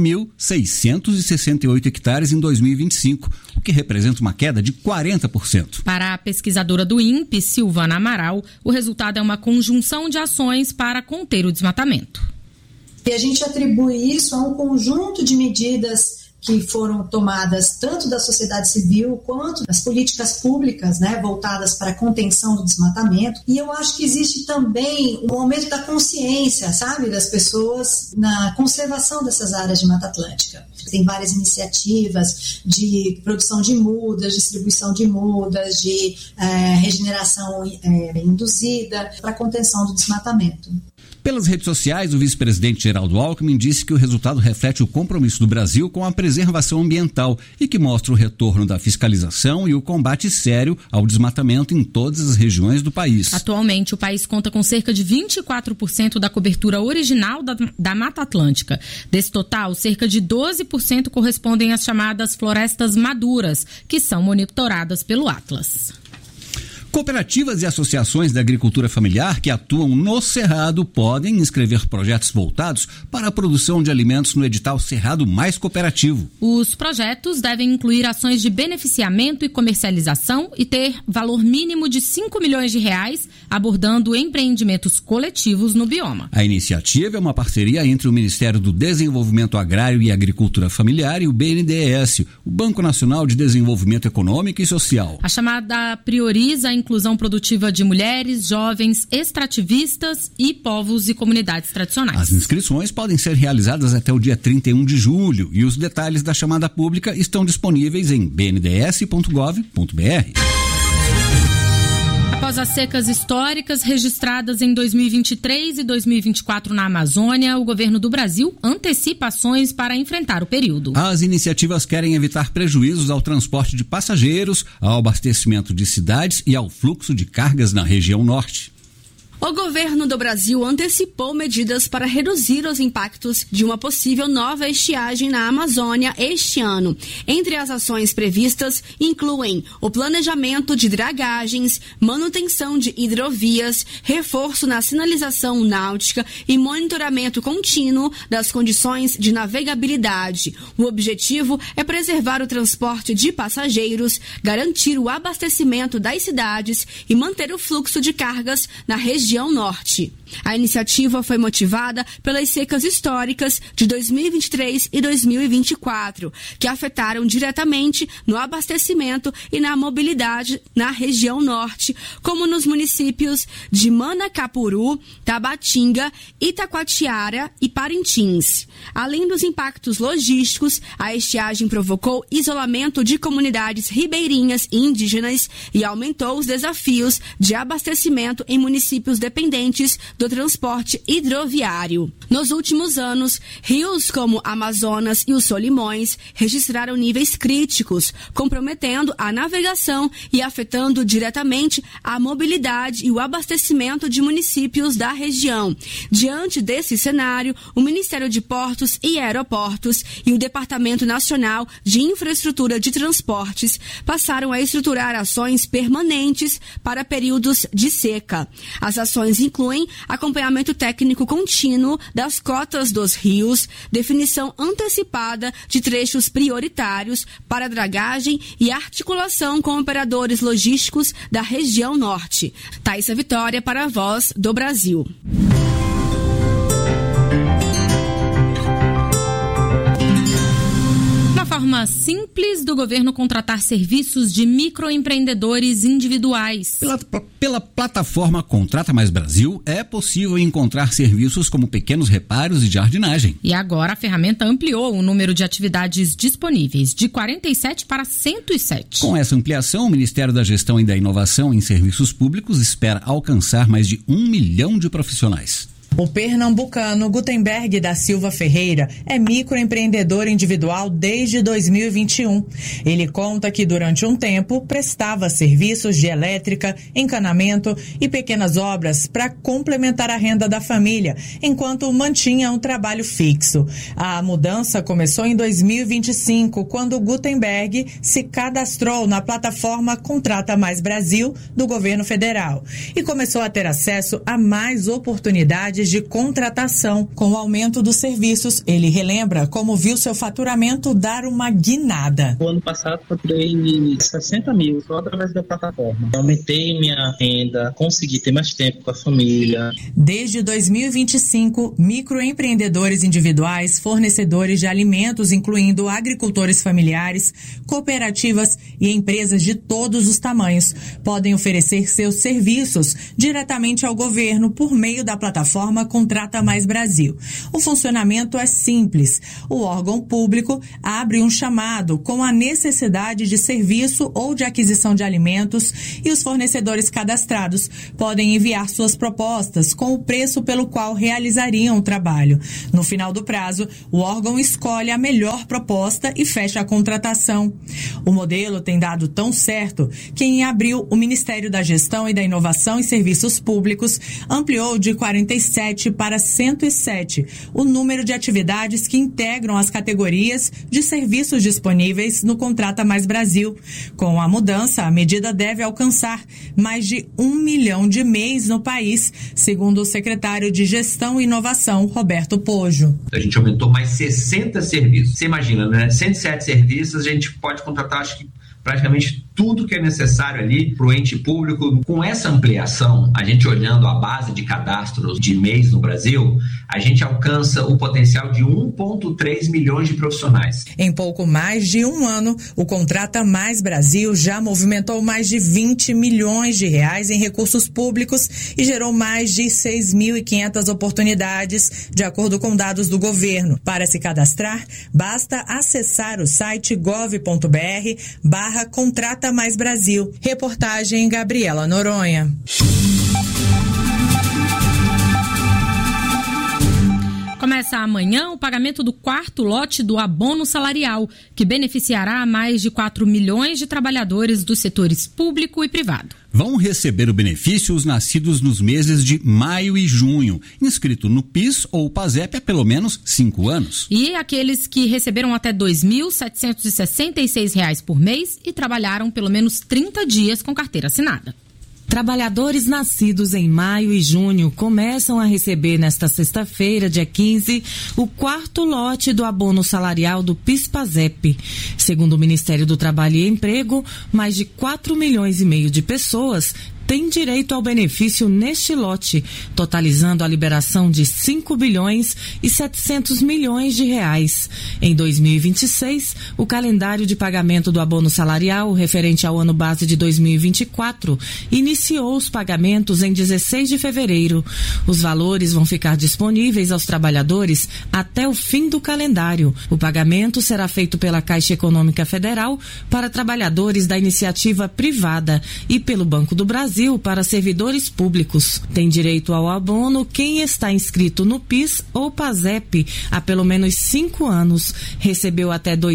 8.668 hectares em 2025, o que representa uma queda de 40%. Para a pesquisadora do INPE, Silvana Amaral, o resultado é uma conjunção de ações para conter o desmatamento. E a gente atribui isso a um conjunto de medidas que foram tomadas tanto da sociedade civil quanto das políticas públicas, voltadas para a contenção do desmatamento. E eu acho que existe também um aumento da consciência, das pessoas na conservação dessas áreas de Mata Atlântica. Tem várias iniciativas de produção de mudas, distribuição de mudas, de regeneração induzida para a contenção do desmatamento. Pelas redes sociais, o vice-presidente Geraldo Alckmin disse que o resultado reflete o compromisso do Brasil com a preservação ambiental e que mostra o retorno da fiscalização e o combate sério ao desmatamento em todas as regiões do país. Atualmente, o país conta com cerca de 24% da cobertura original da Mata Atlântica. Desse total, cerca de 12% correspondem às chamadas florestas maduras, que são monitoradas pelo Atlas. Cooperativas e associações da agricultura familiar que atuam no Cerrado podem inscrever projetos voltados para a produção de alimentos no edital Cerrado Mais Cooperativo. Os projetos devem incluir ações de beneficiamento e comercialização e ter valor mínimo de R$5 milhões, abordando empreendimentos coletivos no bioma. A iniciativa é uma parceria entre o Ministério do Desenvolvimento Agrário e Agricultura Familiar e o BNDES, o Banco Nacional de Desenvolvimento Econômico e Social. A chamada prioriza a inclusão produtiva de mulheres, jovens, extrativistas e povos e comunidades tradicionais. As inscrições podem ser realizadas até o dia 31 de julho e os detalhes da chamada pública estão disponíveis em bnds.gov.br. Após as secas históricas registradas em 2023 e 2024 na Amazônia, o governo do Brasil antecipa ações para enfrentar o período. As iniciativas querem evitar prejuízos ao transporte de passageiros, ao abastecimento de cidades e ao fluxo de cargas na região norte. O governo do Brasil antecipou medidas para reduzir os impactos de uma possível nova estiagem na Amazônia este ano. Entre as ações previstas incluem o planejamento de dragagens, manutenção de hidrovias, reforço na sinalização náutica e monitoramento contínuo das condições de navegabilidade. O objetivo é preservar o transporte de passageiros, garantir o abastecimento das cidades e manter o fluxo de cargas na região norte. A iniciativa foi motivada pelas secas históricas de 2023 e 2024, que afetaram diretamente no abastecimento e na mobilidade na região norte, como nos municípios de Manacapuru, Tabatinga, Itacoatiara e Parintins. Além dos impactos logísticos, a estiagem provocou isolamento de comunidades ribeirinhas e indígenas e aumentou os desafios de abastecimento em municípios municípios dependentes do transporte hidroviário. Nos últimos anos, rios como Amazonas e os Solimões registraram níveis críticos, comprometendo a navegação e afetando diretamente a mobilidade e o abastecimento de municípios da região. Diante desse cenário, o Ministério de Portos e Aeroportos e o Departamento Nacional de Infraestrutura de Transportes passaram a estruturar ações permanentes para períodos de seca. As ações incluem acompanhamento técnico contínuo das cotas dos rios, definição antecipada de trechos prioritários para dragagem e articulação com operadores logísticos da região norte. Thaisa Vitória para a Voz do Brasil. Forma simples do governo contratar serviços de microempreendedores individuais. Pela plataforma Contrata Mais Brasil, é possível encontrar serviços como pequenos reparos e jardinagem. E agora a ferramenta ampliou o número de atividades disponíveis, de 47 para 107. Com essa ampliação, o Ministério da Gestão e da Inovação em Serviços Públicos espera alcançar mais de 1 milhão de profissionais. O pernambucano Gutenberg da Silva Ferreira é microempreendedor individual desde 2021. Ele conta que durante um tempo prestava serviços de elétrica, encanamento e pequenas obras para complementar a renda da família, enquanto mantinha um trabalho fixo. A mudança começou em 2025, quando Gutenberg se cadastrou na plataforma Contrata Mais Brasil do governo federal e começou a ter acesso a mais oportunidades de contratação. Com o aumento dos serviços, ele relembra como viu seu faturamento dar uma guinada. O ano passado faturei 60 mil só através da plataforma. Aumentei minha renda, consegui ter mais tempo com a família. Desde 2025, microempreendedores individuais, fornecedores de alimentos, incluindo agricultores familiares, cooperativas e empresas de todos os tamanhos, podem oferecer seus serviços diretamente ao governo por meio da plataforma Contrata Mais Brasil. O funcionamento é simples. O órgão público abre um chamado com a necessidade de serviço ou de aquisição de alimentos e os fornecedores cadastrados podem enviar suas propostas com o preço pelo qual realizariam o trabalho. No final do prazo, o órgão escolhe a melhor proposta e fecha a contratação. O modelo tem dado tão certo que em abril o Ministério da Gestão e da Inovação em Serviços Públicos ampliou de 47 para 107 o número de atividades que integram as categorias de serviços disponíveis no Contrata Mais Brasil. Com a mudança, a medida deve alcançar mais de 1 milhão de MEIs no país, segundo o secretário de Gestão e Inovação, Roberto Pojo. A gente aumentou mais 60 serviços. Você imagina, né? 107 serviços, a gente pode contratar, acho que praticamente tudo que é necessário ali para o ente público. Com essa ampliação, a gente olhando a base de cadastros de MEIs no Brasil, a gente alcança o potencial de 1,3 milhões de profissionais. Em pouco mais de um ano, o Contrata Mais Brasil já movimentou mais de 20 milhões de reais em recursos públicos e gerou mais de 6.500 oportunidades, de acordo com dados do governo. Para se cadastrar, basta acessar o site gov.br/Contrata Mais Brasil. Reportagem Gabriela Noronha. Começa amanhã o pagamento do 4º lote do abono salarial, que beneficiará mais de 4 milhões de trabalhadores dos setores público e privado. Vão receber o benefício os nascidos nos meses de maio e junho, inscrito no PIS ou PASEP há pelo menos 5 anos. E aqueles que receberam até R$ 2.766 por mês e trabalharam pelo menos 30 dias com carteira assinada. Trabalhadores nascidos em maio e junho começam a receber nesta sexta-feira, dia 15, o 4º lote do abono salarial do PIS/PASEP. Segundo o Ministério do Trabalho e Emprego, mais de 4 milhões e meio de pessoas têm direito ao benefício neste lote, totalizando a liberação de 5 bilhões e 700 milhões de reais. Em 2026, o calendário de pagamento do abono salarial, referente ao ano base de 2024, iniciou os pagamentos em 16 de fevereiro. Os valores vão ficar disponíveis aos trabalhadores até o fim do calendário. O pagamento será feito pela Caixa Econômica Federal para trabalhadores da iniciativa privada e pelo Banco do Brasil Brasil para servidores públicos. Tem direito ao abono quem está inscrito no PIS ou PASEP há pelo menos 5 anos, recebeu até R$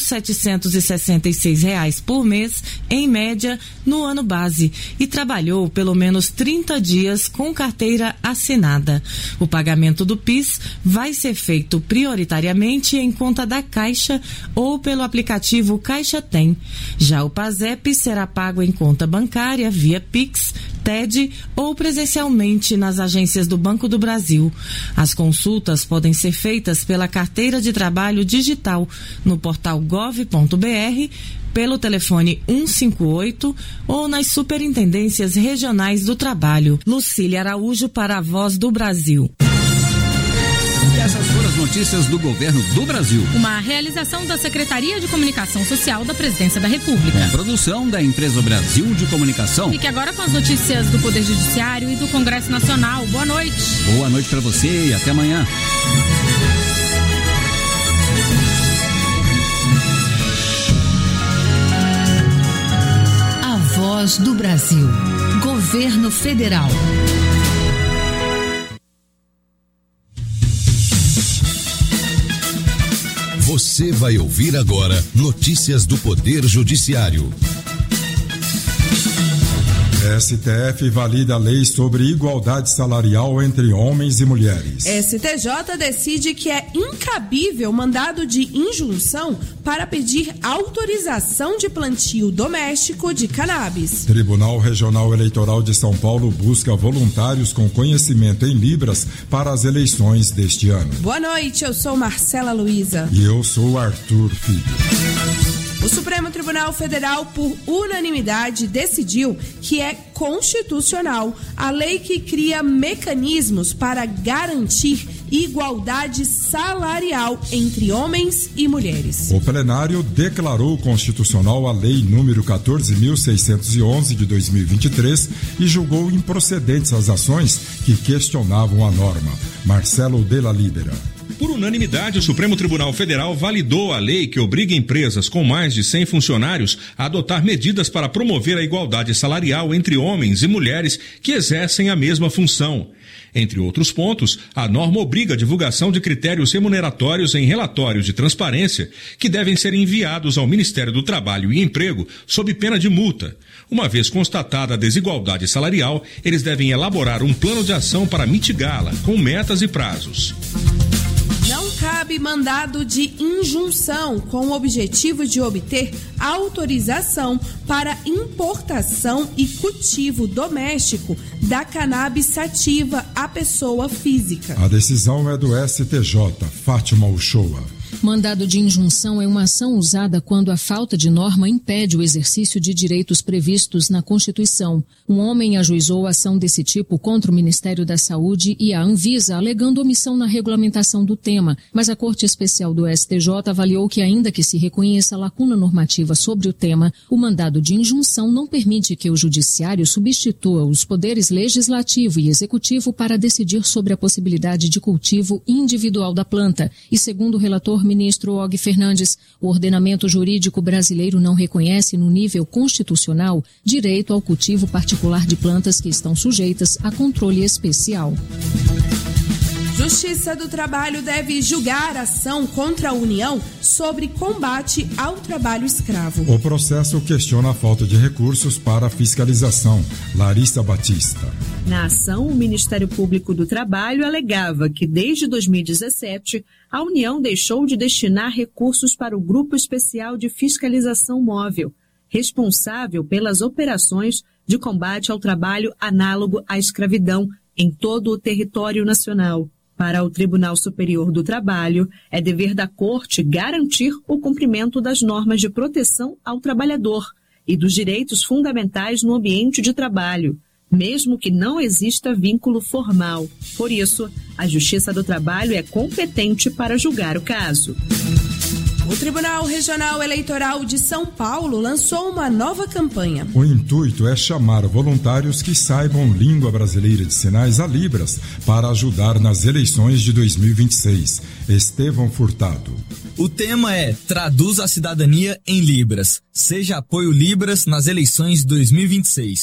2.766 por mês, em média, no ano base, e trabalhou pelo menos 30 dias com carteira assinada. O pagamento do PIS vai ser feito prioritariamente em conta da Caixa ou pelo aplicativo Caixa Tem. Já o PASEP será pago em conta bancária via Pix, TED ou presencialmente nas agências do Banco do Brasil. As consultas podem ser feitas pela carteira de trabalho digital no portal gov.br, pelo telefone 158 ou nas superintendências regionais do trabalho. Lucília Araújo para a Voz do Brasil. E essas foram as notícias do governo do Brasil. Uma realização da Secretaria de Comunicação Social da Presidência da República. Com produção da Empresa Brasil de Comunicação. Fique agora com as notícias do Poder Judiciário e do Congresso Nacional. Boa noite. Boa noite para você e até amanhã. A Voz do Brasil. Governo Federal. Você vai ouvir agora notícias do Poder Judiciário. STF valida a lei sobre igualdade salarial entre homens e mulheres. STJ decide que é incabível mandado de injunção para pedir autorização de plantio doméstico de cannabis. Tribunal Regional Eleitoral de São Paulo busca voluntários com conhecimento em Libras para as eleições deste ano. Boa noite, eu sou Marcela Luiza. E eu sou Arthur Filho. O Supremo Tribunal Federal, por unanimidade, decidiu que é constitucional a lei que cria mecanismos para garantir igualdade salarial entre homens e mulheres. O plenário declarou constitucional a Lei número 14.611 de 2023 e julgou improcedentes as ações que questionavam a norma. Marcelo Della Libera. Por unanimidade, o Supremo Tribunal Federal validou a lei que obriga empresas com mais de 100 funcionários a adotar medidas para promover a igualdade salarial entre homens e mulheres que exercem a mesma função. Entre outros pontos, a norma obriga a divulgação de critérios remuneratórios em relatórios de transparência que devem ser enviados ao Ministério do Trabalho e Emprego sob pena de multa. Uma vez constatada a desigualdade salarial, eles devem elaborar um plano de ação para mitigá-la, com metas e prazos. Não cabe mandado de injunção com o objetivo de obter autorização para importação e cultivo doméstico da cannabis sativa à pessoa física. A decisão é do STJ, Fátima Uchoa. Mandado de injunção é uma ação usada quando a falta de norma impede o exercício de direitos previstos na Constituição. Um homem ajuizou ação desse tipo contra o Ministério da Saúde e a Anvisa, alegando omissão na regulamentação do tema, mas a Corte Especial do STJ avaliou que, ainda que se reconheça lacuna normativa sobre o tema, o mandado de injunção não permite que o Judiciário substitua os poderes legislativo e executivo para decidir sobre a possibilidade de cultivo individual da planta. E, segundo o relator ministro Og Fernandes, o ordenamento jurídico brasileiro não reconhece no nível constitucional direito ao cultivo particular de plantas que estão sujeitas a controle especial. Justiça do Trabalho deve julgar ação contra a União sobre combate ao trabalho escravo. O processo questiona a falta de recursos para a fiscalização. Larissa Batista. Na ação, o Ministério Público do Trabalho alegava que, desde 2017, a União deixou de destinar recursos para o Grupo Especial de Fiscalização Móvel, responsável pelas operações de combate ao trabalho análogo à escravidão em todo o território nacional. Para o Tribunal Superior do Trabalho, é dever da Corte garantir o cumprimento das normas de proteção ao trabalhador e dos direitos fundamentais no ambiente de trabalho, mesmo que não exista vínculo formal. Por isso, a Justiça do Trabalho é competente para julgar o caso. O Tribunal Regional Eleitoral de São Paulo lançou uma nova campanha. O intuito é chamar voluntários que saibam língua brasileira de sinais a Libras para ajudar nas eleições de 2026. Estevão Furtado. O tema é Traduz a Cidadania em Libras. Seja apoio Libras nas eleições de 2026.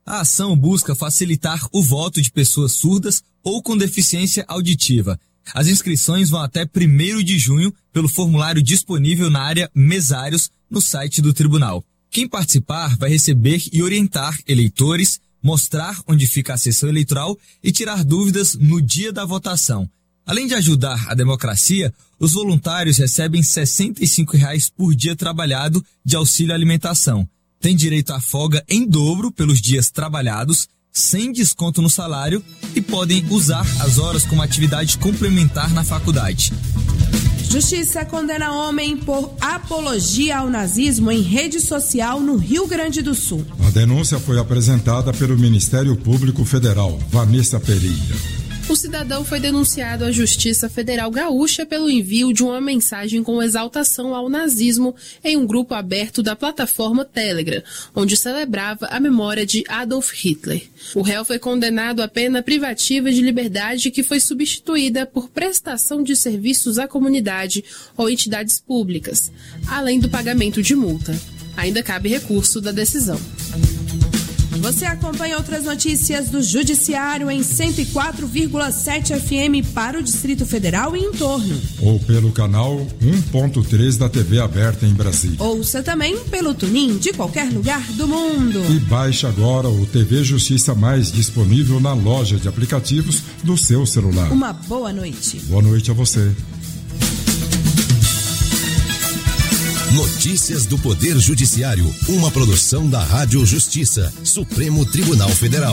A ação busca facilitar o voto de pessoas surdas ou com deficiência auditiva. As inscrições vão até 1º de junho pelo formulário disponível na área Mesários no site do tribunal. Quem participar vai receber e orientar eleitores, mostrar onde fica a sessão eleitoral e tirar dúvidas no dia da votação. Além de ajudar a democracia, os voluntários recebem R$ 65,00 por dia trabalhado de auxílio alimentação. Tem direito à folga em dobro pelos dias trabalhados, sem desconto no salário, e podem usar as horas como atividade complementar na faculdade. Justiça condena homem por apologia ao nazismo em rede social no Rio Grande do Sul. A denúncia foi apresentada pelo Ministério Público Federal, Vanessa Pereira. O cidadão foi denunciado à Justiça Federal Gaúcha pelo envio de uma mensagem com exaltação ao nazismo em um grupo aberto da plataforma Telegram, onde celebrava a memória de Adolf Hitler. O réu foi condenado à pena privativa de liberdade, que foi substituída por prestação de serviços à comunidade ou entidades públicas, além do pagamento de multa. Ainda cabe recurso da decisão. Você acompanha outras notícias do Judiciário em 104,7 FM para o Distrito Federal e em torno. Ou pelo canal 1.3 da TV aberta em Brasília. Ouça também pelo TuneIn de qualquer lugar do mundo. E baixe agora o TV Justiça Mais, disponível na loja de aplicativos do seu celular. Uma boa noite. Boa noite a você. Notícias do Poder Judiciário, uma produção da Rádio Justiça, Supremo Tribunal Federal.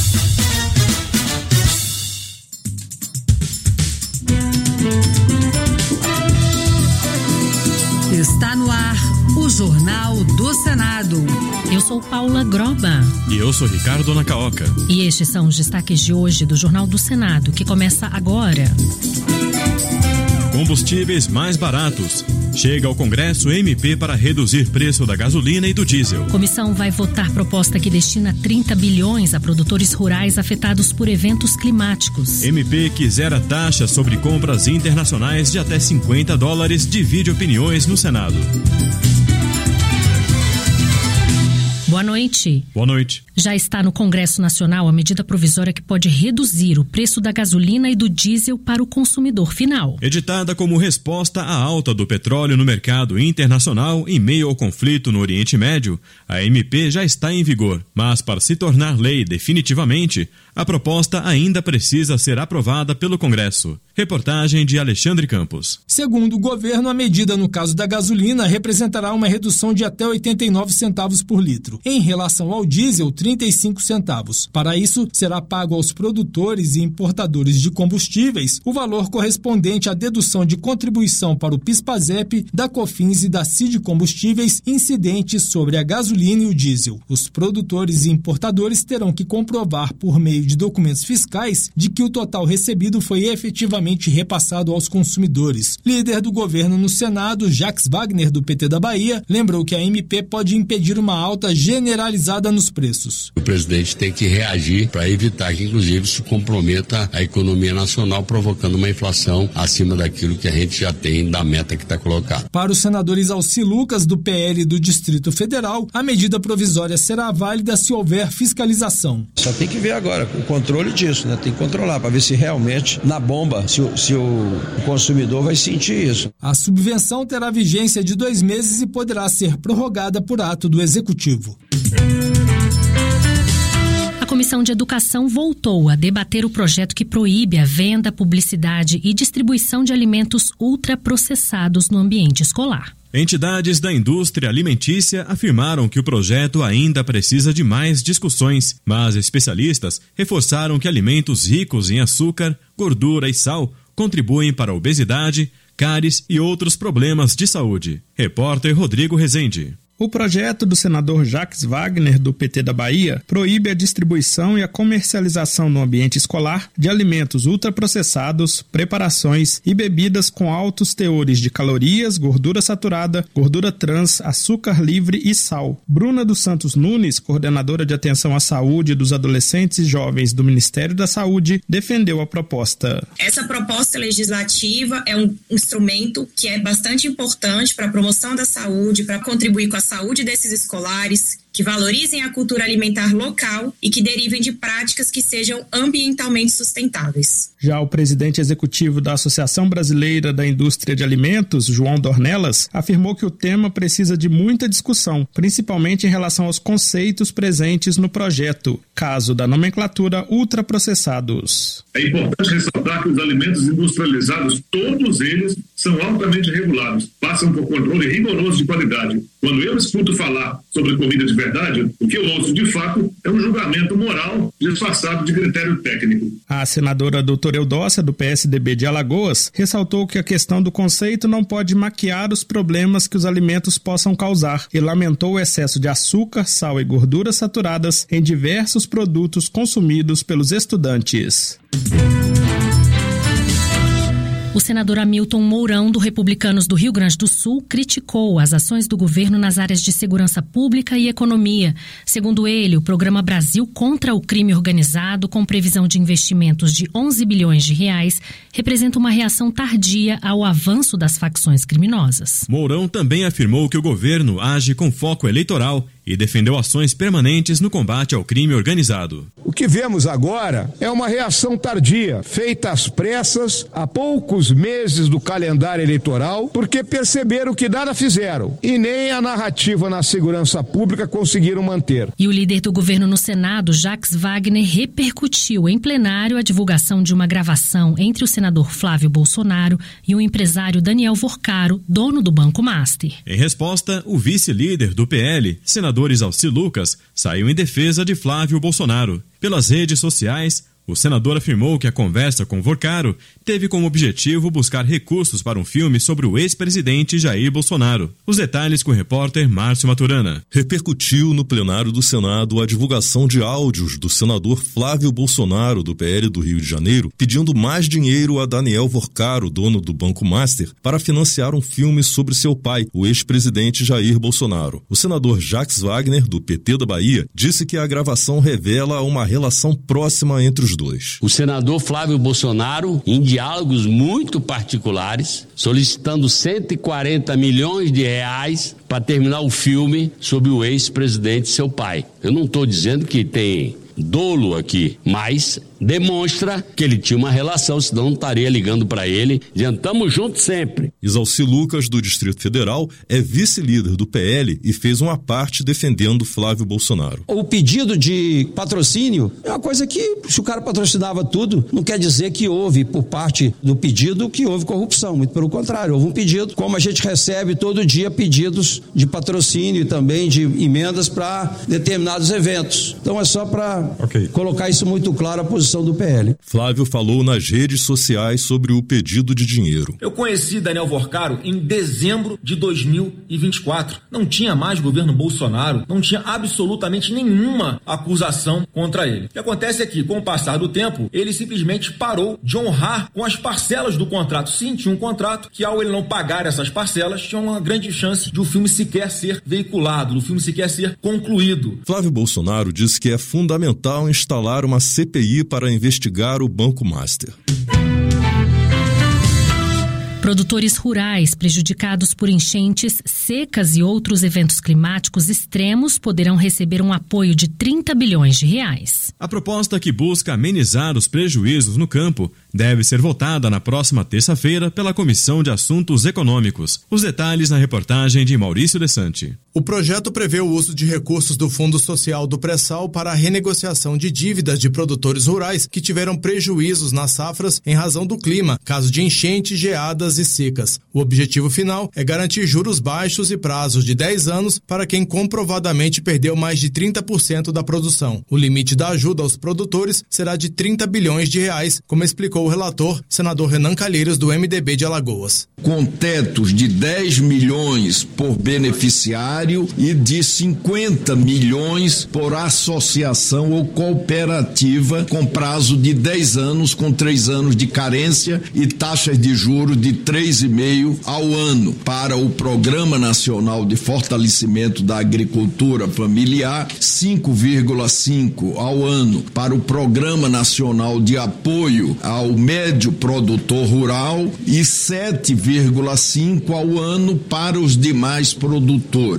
Está no ar o Jornal do Senado. Eu sou Paula Groba. E eu sou Ricardo Nacaoca. E estes são os destaques de hoje do Jornal do Senado, que começa agora. Combustíveis mais baratos. Chega ao Congresso MP para reduzir preço da gasolina e do diesel. Comissão vai votar proposta que destina 30 bilhões a produtores rurais afetados por eventos climáticos. MP que zera taxa sobre compras internacionais de até $50, divide opiniões no Senado. Boa noite. Boa noite. Já está no Congresso Nacional a medida provisória que pode reduzir o preço da gasolina e do diesel para o consumidor final. Editada como resposta à alta do petróleo no mercado internacional em meio ao conflito no Oriente Médio, a MP já está em vigor. Mas para se tornar lei definitivamente, a proposta ainda precisa ser aprovada pelo Congresso. Reportagem de Alexandre Campos. Segundo o governo, a medida no caso da gasolina representará uma redução de até 89 centavos por litro. Em relação ao diesel, 35 centavos. Para isso, será pago aos produtores e importadores de combustíveis o valor correspondente à dedução de contribuição para o PIS/PASEP, da COFINS e da CID Combustíveis incidentes sobre a gasolina e o diesel. Os produtores e importadores terão que comprovar por meio de documentos fiscais de que o total recebido foi efetivamente repassado aos consumidores. Líder do governo no Senado, Jacques Wagner, do PT da Bahia, lembrou que a MP pode impedir uma alta generalizada nos preços. O presidente tem que reagir para evitar que, inclusive, se comprometa a economia nacional, provocando uma inflação acima daquilo que a gente já tem da meta que está colocada. Para o senador Isalci Lucas, do PL do Distrito Federal, a medida provisória será válida se houver fiscalização. Só tem que ver agora o controle disso, né? Tem que controlar para ver se realmente na bomba, se o consumidor vai sentir isso. A subvenção terá vigência de 2 meses e poderá ser prorrogada por ato do Executivo. A Comissão de Educação voltou a debater o projeto que proíbe a venda, publicidade e distribuição de alimentos ultraprocessados no ambiente escolar. Entidades da indústria alimentícia afirmaram que o projeto ainda precisa de mais discussões, mas especialistas reforçaram que alimentos ricos em açúcar, gordura e sal contribuem para a obesidade, cáries e outros problemas de saúde. Repórter Rodrigo Rezende. O projeto do senador Jacques Wagner, do PT da Bahia, proíbe a distribuição e a comercialização no ambiente escolar de alimentos ultraprocessados, preparações e bebidas com altos teores de calorias, gordura saturada, gordura trans, açúcar livre e sal. Bruna dos Santos Nunes, coordenadora de atenção à saúde dos adolescentes e jovens do Ministério da Saúde, defendeu a proposta. Essa proposta legislativa é um instrumento que é bastante importante para a promoção da saúde, para contribuir com a saúde desses escolares, que valorizem a cultura alimentar local e que derivem de práticas que sejam ambientalmente sustentáveis. Já o presidente executivo da Associação Brasileira da Indústria de Alimentos, João Dornelas, afirmou que o tema precisa de muita discussão, principalmente em relação aos conceitos presentes no projeto, caso da nomenclatura ultraprocessados. É importante ressaltar que os alimentos industrializados, todos eles, são altamente regulados, passam por controle rigoroso de qualidade. Quando eu escuto falar sobre comida de verdade, o que eu ouço de fato é um julgamento moral disfarçado de critério técnico. A senadora doutora Eudócia, do PSDB de Alagoas, ressaltou que a questão do conceito não pode maquiar os problemas que os alimentos possam causar e lamentou o excesso de açúcar, sal e gorduras saturadas em diversos produtos consumidos pelos estudantes. O senador Hamilton Mourão, do Republicanos do Rio Grande do Sul, criticou as ações do governo nas áreas de segurança pública e economia. Segundo ele, o programa Brasil contra o crime organizado, com previsão de investimentos de 11 bilhões de reais, representa uma reação tardia ao avanço das facções criminosas. Mourão também afirmou que o governo age com foco eleitoral e defendeu ações permanentes no combate ao crime organizado. O que vemos agora é uma reação tardia, feita às pressas, há poucos meses do calendário eleitoral, porque perceberam que nada fizeram e nem a narrativa na segurança pública conseguiram manter. E o líder do governo no Senado, Jacques Wagner, repercutiu em plenário a divulgação de uma gravação entre o senador Flávio Bolsonaro e o empresário Daniel Vorcaro, dono do Banco Master. Em resposta, o vice-líder do PL, senador Exalci Lucas, saiu em defesa de Flávio Bolsonaro. Pelas redes sociais, o senador afirmou que a conversa com Vorcaro teve como objetivo buscar recursos para um filme sobre o ex-presidente Jair Bolsonaro. Os detalhes com o repórter Márcio Maturana. Repercutiu no plenário do Senado a divulgação de áudios do senador Flávio Bolsonaro, do PL do Rio de Janeiro, pedindo mais dinheiro a Daniel Vorcaro, dono do Banco Master, para financiar um filme sobre seu pai, o ex-presidente Jair Bolsonaro. O senador Jacques Wagner, do PT da Bahia, disse que a gravação revela uma relação próxima entre os dois. O senador Flávio Bolsonaro, em diálogos muito particulares, solicitando 140 milhões de reais para terminar o filme sobre o ex-presidente, seu pai. Eu não estou dizendo que tem dolo aqui, mas demonstra que ele tinha uma relação, senão não estaria ligando para ele, dizendo, tamo junto sempre. Exalci Lucas, do Distrito Federal, é vice-líder do PL e fez uma parte defendendo Flávio Bolsonaro. O pedido de patrocínio é uma coisa que, se o cara patrocinava tudo, não quer dizer que houve, por parte do pedido, que houve corrupção. Muito pelo contrário, houve um pedido, como a gente recebe todo dia pedidos de patrocínio e também de emendas para determinados eventos. Então é só para colocar isso muito claro, a posição do PL. Flávio falou nas redes sociais sobre o pedido de dinheiro. Eu conheci Daniel Vorcaro em dezembro de 2024. Não tinha mais governo Bolsonaro, não tinha absolutamente nenhuma acusação contra ele. O que acontece é que, com o passar do tempo, ele simplesmente parou de honrar com as parcelas do contrato. Sim, tinha um contrato que, ao ele não pagar essas parcelas, tinha uma grande chance de o filme sequer ser veiculado, do filme sequer ser concluído. Flávio Bolsonaro disse que é fundamental instalar uma CPI para investigar o Banco Master. Produtores rurais prejudicados por enchentes, secas e outros eventos climáticos extremos poderão receber um apoio de 30 bilhões de reais. A proposta, que busca amenizar os prejuízos no campo, deve ser votada na próxima terça-feira pela Comissão de Assuntos Econômicos. Os detalhes na reportagem de Maurício Desante. O projeto prevê o uso de recursos do Fundo Social do Pré-Sal para a renegociação de dívidas de produtores rurais que tiveram prejuízos nas safras em razão do clima, caso de enchentes, geadas e secas. O objetivo final é garantir juros baixos e prazos de 10 anos para quem comprovadamente perdeu mais de 30% da produção. O limite da ajuda aos produtores será de 30 bilhões de reais, como explicou o relator, senador Renan Calheiros, do MDB de Alagoas. Com tetos de 10 milhões por beneficiário e de 50 milhões por associação ou cooperativa, com prazo de 10 anos, com 3 anos de carência e taxas de juros de 3,5% ao ano. Para o Programa Nacional de Fortalecimento da Agricultura Familiar, 5,5% ao ano. Para o Programa Nacional de Apoio ao Médio Produtor Rural e 7,5% ao ano para os demais produtores.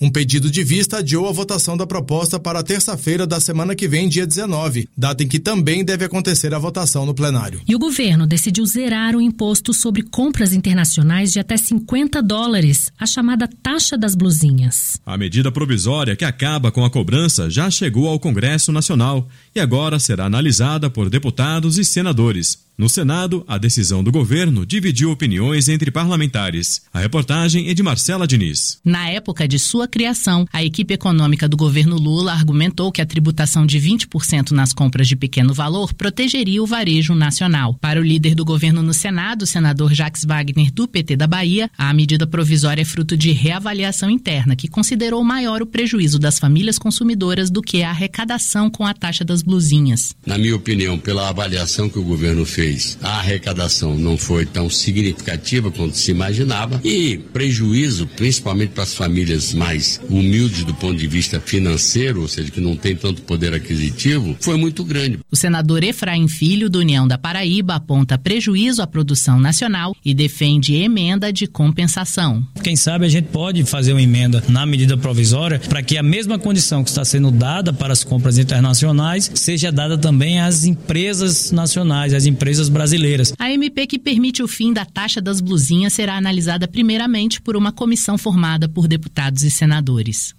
Um pedido de vista adiou a votação da proposta para terça-feira da semana que vem, dia 19, data em que também deve acontecer a votação no plenário. E o governo decidiu zerar o imposto sobre compras internacionais de até $50, a chamada taxa das blusinhas. A medida provisória que acaba com a cobrança já chegou ao Congresso Nacional e agora será analisada por deputados e senadores. No Senado, a decisão do governo dividiu opiniões entre parlamentares. A reportagem é de Marcela Diniz. Na época de sua criação, a equipe econômica do governo Lula argumentou que a tributação de 20% nas compras de pequeno valor protegeria o varejo nacional. Para o líder do governo no Senado, o senador Jacques Wagner, do PT da Bahia, a medida provisória é fruto de reavaliação interna, que considerou maior o prejuízo das famílias consumidoras do que a arrecadação com a taxa das blusinhas. Na minha opinião, pela avaliação que o governo fez, a arrecadação não foi tão significativa quanto se imaginava e prejuízo, principalmente para as famílias mais humildes do ponto de vista financeiro, ou seja, que não tem tanto poder aquisitivo, foi muito grande. O senador Efraim Filho, do União da Paraíba, aponta prejuízo à produção nacional e defende emenda de compensação. Quem sabe a gente pode fazer uma emenda na medida provisória para que a mesma condição que está sendo dada para as compras internacionais seja dada também às empresas nacionais, às empresas brasileiras. A MP que permite o fim da taxa das blusinhas será analisada primeiramente por uma comissão formada por deputados e senadores.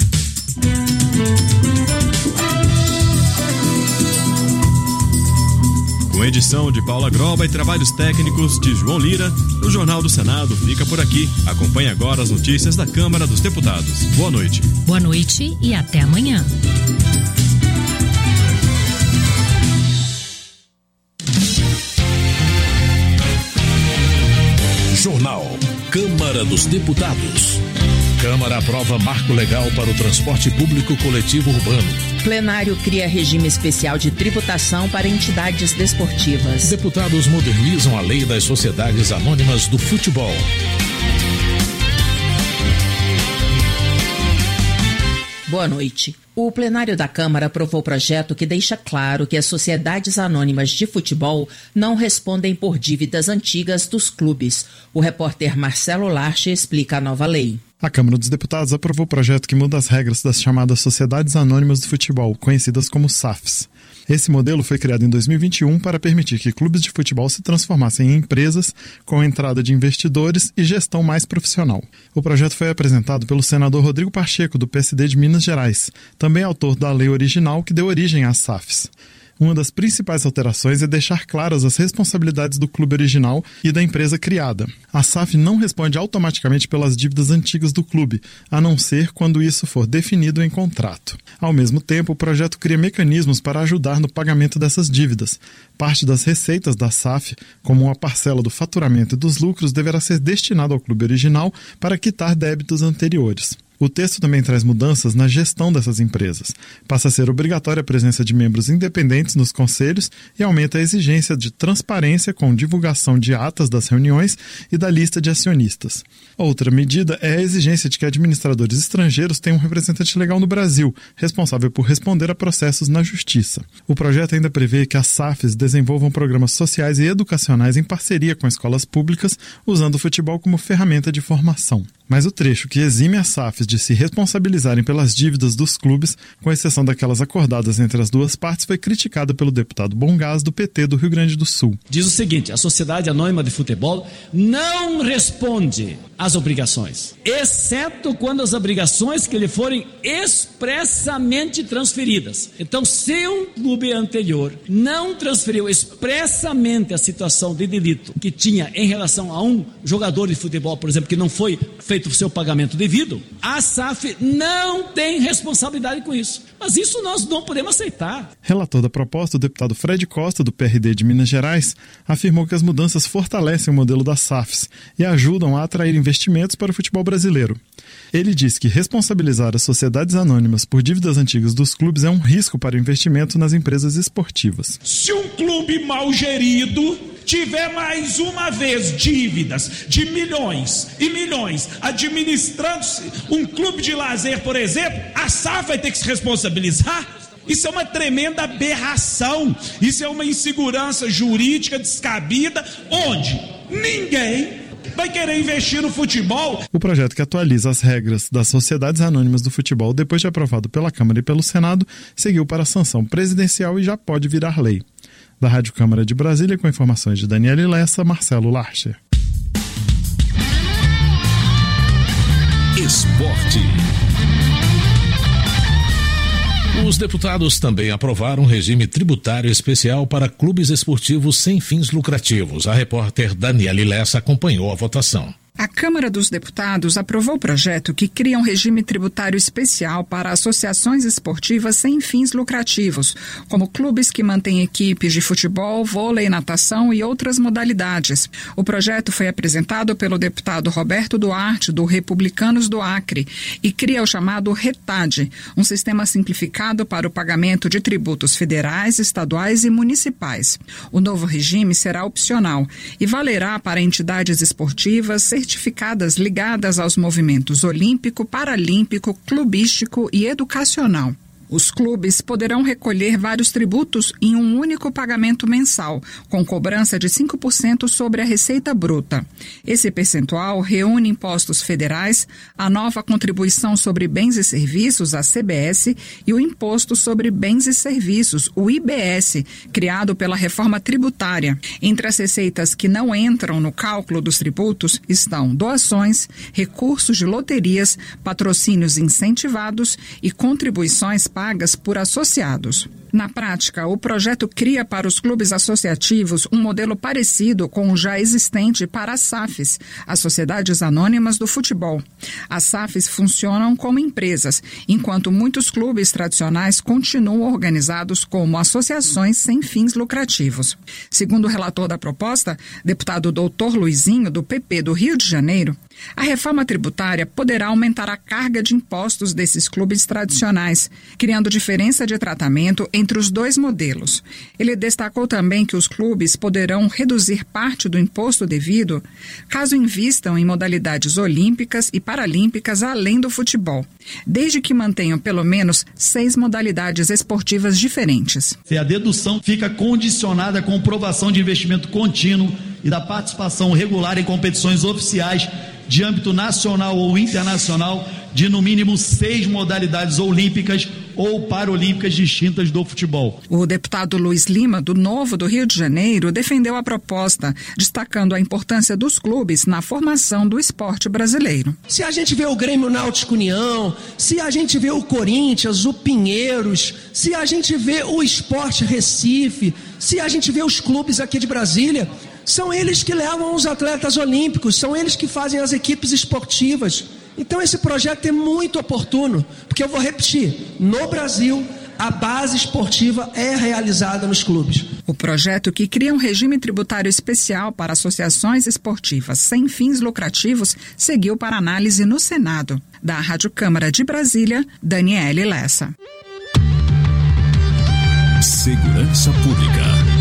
Com edição de Paula Groba e trabalhos técnicos de João Lira, o Jornal do Senado fica por aqui. Acompanhe agora as notícias da Câmara dos Deputados. Boa noite. Boa noite e até amanhã. Jornal Câmara dos Deputados. Câmara aprova marco legal para o transporte público coletivo urbano. Plenário cria regime especial de tributação para entidades desportivas. Deputados modernizam a lei das sociedades anônimas do futebol. Boa noite. O plenário da Câmara aprovou o projeto que deixa claro que as sociedades anônimas de futebol não respondem por dívidas antigas dos clubes. O repórter Marcelo Larche explica a nova lei. A Câmara dos Deputados aprovou o projeto que muda as regras das chamadas Sociedades Anônimas do Futebol, conhecidas como SAFs. Esse modelo foi criado em 2021 para permitir que clubes de futebol se transformassem em empresas com entrada de investidores e gestão mais profissional. O projeto foi apresentado pelo senador Rodrigo Pacheco, do PSD de Minas Gerais, também autor da lei original que deu origem às SAFs. Uma das principais alterações é deixar claras as responsabilidades do clube original e da empresa criada. A SAF não responde automaticamente pelas dívidas antigas do clube, a não ser quando isso for definido em contrato. Ao mesmo tempo, o projeto cria mecanismos para ajudar no pagamento dessas dívidas. Parte das receitas da SAF, como uma parcela do faturamento e dos lucros, deverá ser destinada ao clube original para quitar débitos anteriores. O texto também traz mudanças na gestão dessas empresas. Passa a ser obrigatória a presença de membros independentes nos conselhos e aumenta a exigência de transparência com divulgação de atas das reuniões e da lista de acionistas. Outra medida é a exigência de que administradores estrangeiros tenham um representante legal no Brasil, responsável por responder a processos na Justiça. O projeto ainda prevê que as SAFs desenvolvam programas sociais e educacionais em parceria com escolas públicas, usando o futebol como ferramenta de formação. Mas o trecho que exime as SAFs de se responsabilizarem pelas dívidas dos clubes, com exceção daquelas acordadas entre as duas partes, foi criticado pelo deputado Bongás, do PT do Rio Grande do Sul. Diz o seguinte: a Sociedade Anônima de Futebol não responde às obrigações, exceto quando as obrigações que lhe forem expressamente transferidas. Então, se um clube anterior não transferiu expressamente a situação de delito que tinha em relação a um jogador de futebol, por exemplo, que não foi feito o seu pagamento devido, a SAF não tem responsabilidade com isso. Mas isso nós não podemos aceitar. Relator da proposta, o deputado Fred Costa, do PRD de Minas Gerais, afirmou que as mudanças fortalecem o modelo das SAFs e ajudam a atrair investimentos para o futebol brasileiro. Ele diz que responsabilizar as sociedades anônimas por dívidas antigas dos clubes é um risco para o investimento nas empresas esportivas. Se um clube mal gerido tiver mais uma vez dívidas de milhões e milhões, administrando-se um clube de lazer, por exemplo, a SAF vai ter que se responsabilizar? Isso é uma tremenda aberração, isso é uma insegurança jurídica descabida, onde ninguém Vai querer investir no futebol? O projeto que atualiza as regras das sociedades anônimas do futebol, depois de aprovado pela Câmara e pelo Senado, seguiu para a sanção presidencial e já pode virar lei. Da Rádio Câmara de Brasília, com informações de Daniele Lessa, Marcelo Larcher. Esporte. Os deputados também aprovaram um regime tributário especial para clubes esportivos sem fins lucrativos. A repórter Daniele Lessa acompanhou a votação. A Câmara dos Deputados aprovou o projeto que cria um regime tributário especial para associações esportivas sem fins lucrativos, como clubes que mantêm equipes de futebol, vôlei, natação e outras modalidades. O projeto foi apresentado pelo deputado Roberto Duarte, do Republicanos do Acre, e cria o chamado RETAD, um sistema simplificado para o pagamento de tributos federais, estaduais e municipais. O novo regime será opcional e valerá para entidades esportivas certificadas ligadas aos movimentos olímpico, paralímpico, clubístico e educacional. Os clubes poderão recolher vários tributos em um único pagamento mensal, com cobrança de 5% sobre a receita bruta. Esse percentual reúne impostos federais, a nova contribuição sobre bens e serviços, a CBS, e o Imposto sobre Bens e Serviços, o IBS, criado pela reforma tributária. Entre as receitas que não entram no cálculo dos tributos estão doações, recursos de loterias, patrocínios incentivados e contribuições pagas por associados. Na prática, o projeto cria para os clubes associativos um modelo parecido com o já existente para as SAFs, as Sociedades Anônimas do Futebol. As SAFs funcionam como empresas, enquanto muitos clubes tradicionais continuam organizados como associações sem fins lucrativos. Segundo o relator da proposta, deputado Dr. Luizinho, do PP do Rio de Janeiro, a reforma tributária poderá aumentar a carga de impostos desses clubes tradicionais, criando diferença de tratamento entre os dois modelos. Ele destacou também que os clubes poderão reduzir parte do imposto devido caso invistam em modalidades olímpicas e paralímpicas além do futebol, desde que mantenham pelo menos 6 modalidades esportivas diferentes. A dedução fica condicionada à comprovação de investimento contínuo e da participação regular em competições oficiais de âmbito nacional ou internacional de no mínimo 6 modalidades olímpicas ou paralímpicas distintas do futebol. O deputado Luiz Lima, do Novo do Rio de Janeiro, defendeu a proposta, destacando a importância dos clubes na formação do esporte brasileiro. Se a gente vê o Grêmio Náutico União, se a gente vê o Corinthians, o Pinheiros, se a gente vê o Sport Recife, se a gente vê os clubes aqui de Brasília, são eles que levam os atletas olímpicos, são eles que fazem as equipes esportivas. Então esse projeto é muito oportuno, porque eu vou repetir, no Brasil a base esportiva é realizada nos clubes. O projeto, que cria um regime tributário especial para associações esportivas sem fins lucrativos, seguiu para análise no Senado. Da Rádio Câmara de Brasília, Daniele Lessa. Segurança Pública.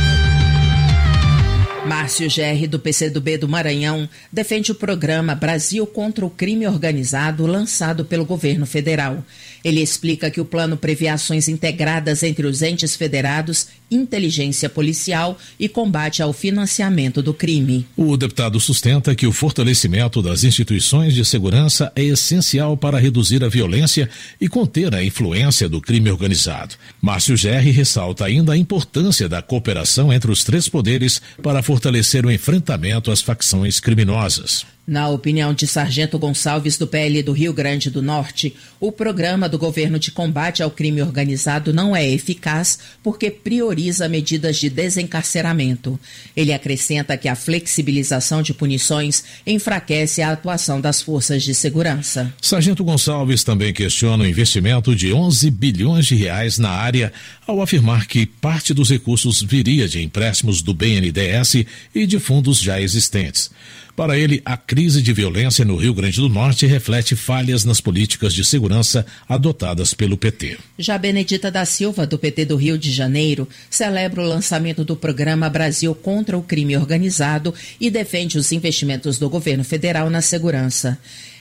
Márcio Gerri, do PCdoB do Maranhão, defende o programa Brasil contra o Crime Organizado, lançado pelo governo federal. Ele explica que o plano prevê ações integradas entre os entes federados, inteligência policial e combate ao financiamento do crime. O deputado sustenta que o fortalecimento das instituições de segurança é essencial para reduzir a violência e conter a influência do crime organizado. Márcio Gerri ressalta ainda a importância da cooperação entre os 3 poderes para fortalecer o enfrentamento às facções criminosas. Na opinião de Sargento Gonçalves, do PL do Rio Grande do Norte, o programa do governo de combate ao crime organizado não é eficaz porque prioriza medidas de desencarceramento. Ele acrescenta que a flexibilização de punições enfraquece a atuação das forças de segurança. Sargento Gonçalves também questiona o investimento de 11 bilhões de reais na área, ao afirmar que parte dos recursos viria de empréstimos do BNDES e de fundos já existentes. Para ele, a crise de violência no Rio Grande do Norte reflete falhas nas políticas de segurança adotadas pelo PT. Já Benedita da Silva, do PT do Rio de Janeiro, celebra o lançamento do programa Brasil contra o Crime Organizado e defende os investimentos do governo federal na segurança.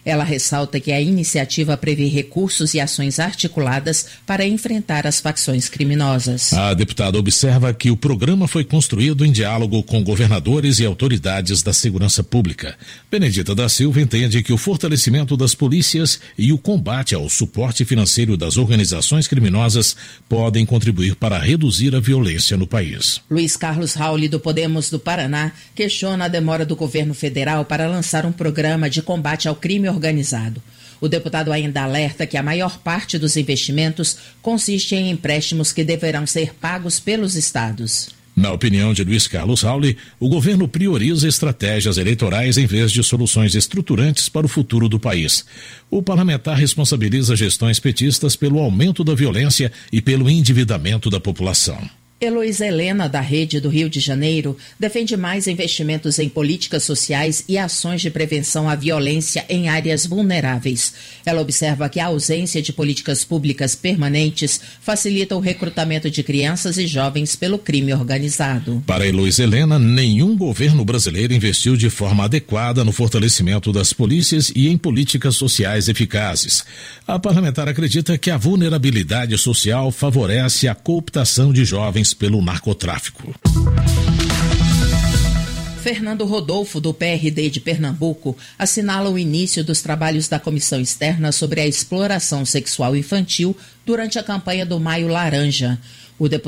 Ela ressalta que a iniciativa prevê recursos e ações articuladas para enfrentar as facções criminosas. A deputada observa que o programa foi construído em diálogo com governadores e autoridades da segurança pública. Benedita da Silva entende que o fortalecimento das polícias e o combate ao suporte financeiro das organizações criminosas podem contribuir para reduzir a violência no país. Luiz Carlos Rauli, do Podemos do Paraná, questiona a demora do governo federal para lançar um programa de combate ao crime organizado. O deputado ainda alerta que a maior parte dos investimentos consiste em empréstimos que deverão ser pagos pelos estados. Na opinião de Luiz Carlos Rauli, o governo prioriza estratégias eleitorais em vez de soluções estruturantes para o futuro do país. O parlamentar responsabiliza gestões petistas pelo aumento da violência e pelo endividamento da população. Heloísa Helena, da Rede do Rio de Janeiro, defende mais investimentos em políticas sociais e ações de prevenção à violência em áreas vulneráveis. Ela observa que a ausência de políticas públicas permanentes facilita o recrutamento de crianças e jovens pelo crime organizado. Para Heloísa Helena, nenhum governo brasileiro investiu de forma adequada no fortalecimento das polícias e em políticas sociais eficazes. A parlamentar acredita que a vulnerabilidade social favorece a cooptação de jovens pelo narcotráfico. Fernando Rodolfo, do PRD de Pernambuco, assinala o início dos trabalhos da comissão externa sobre a exploração sexual infantil durante a campanha do Maio Laranja. O deputado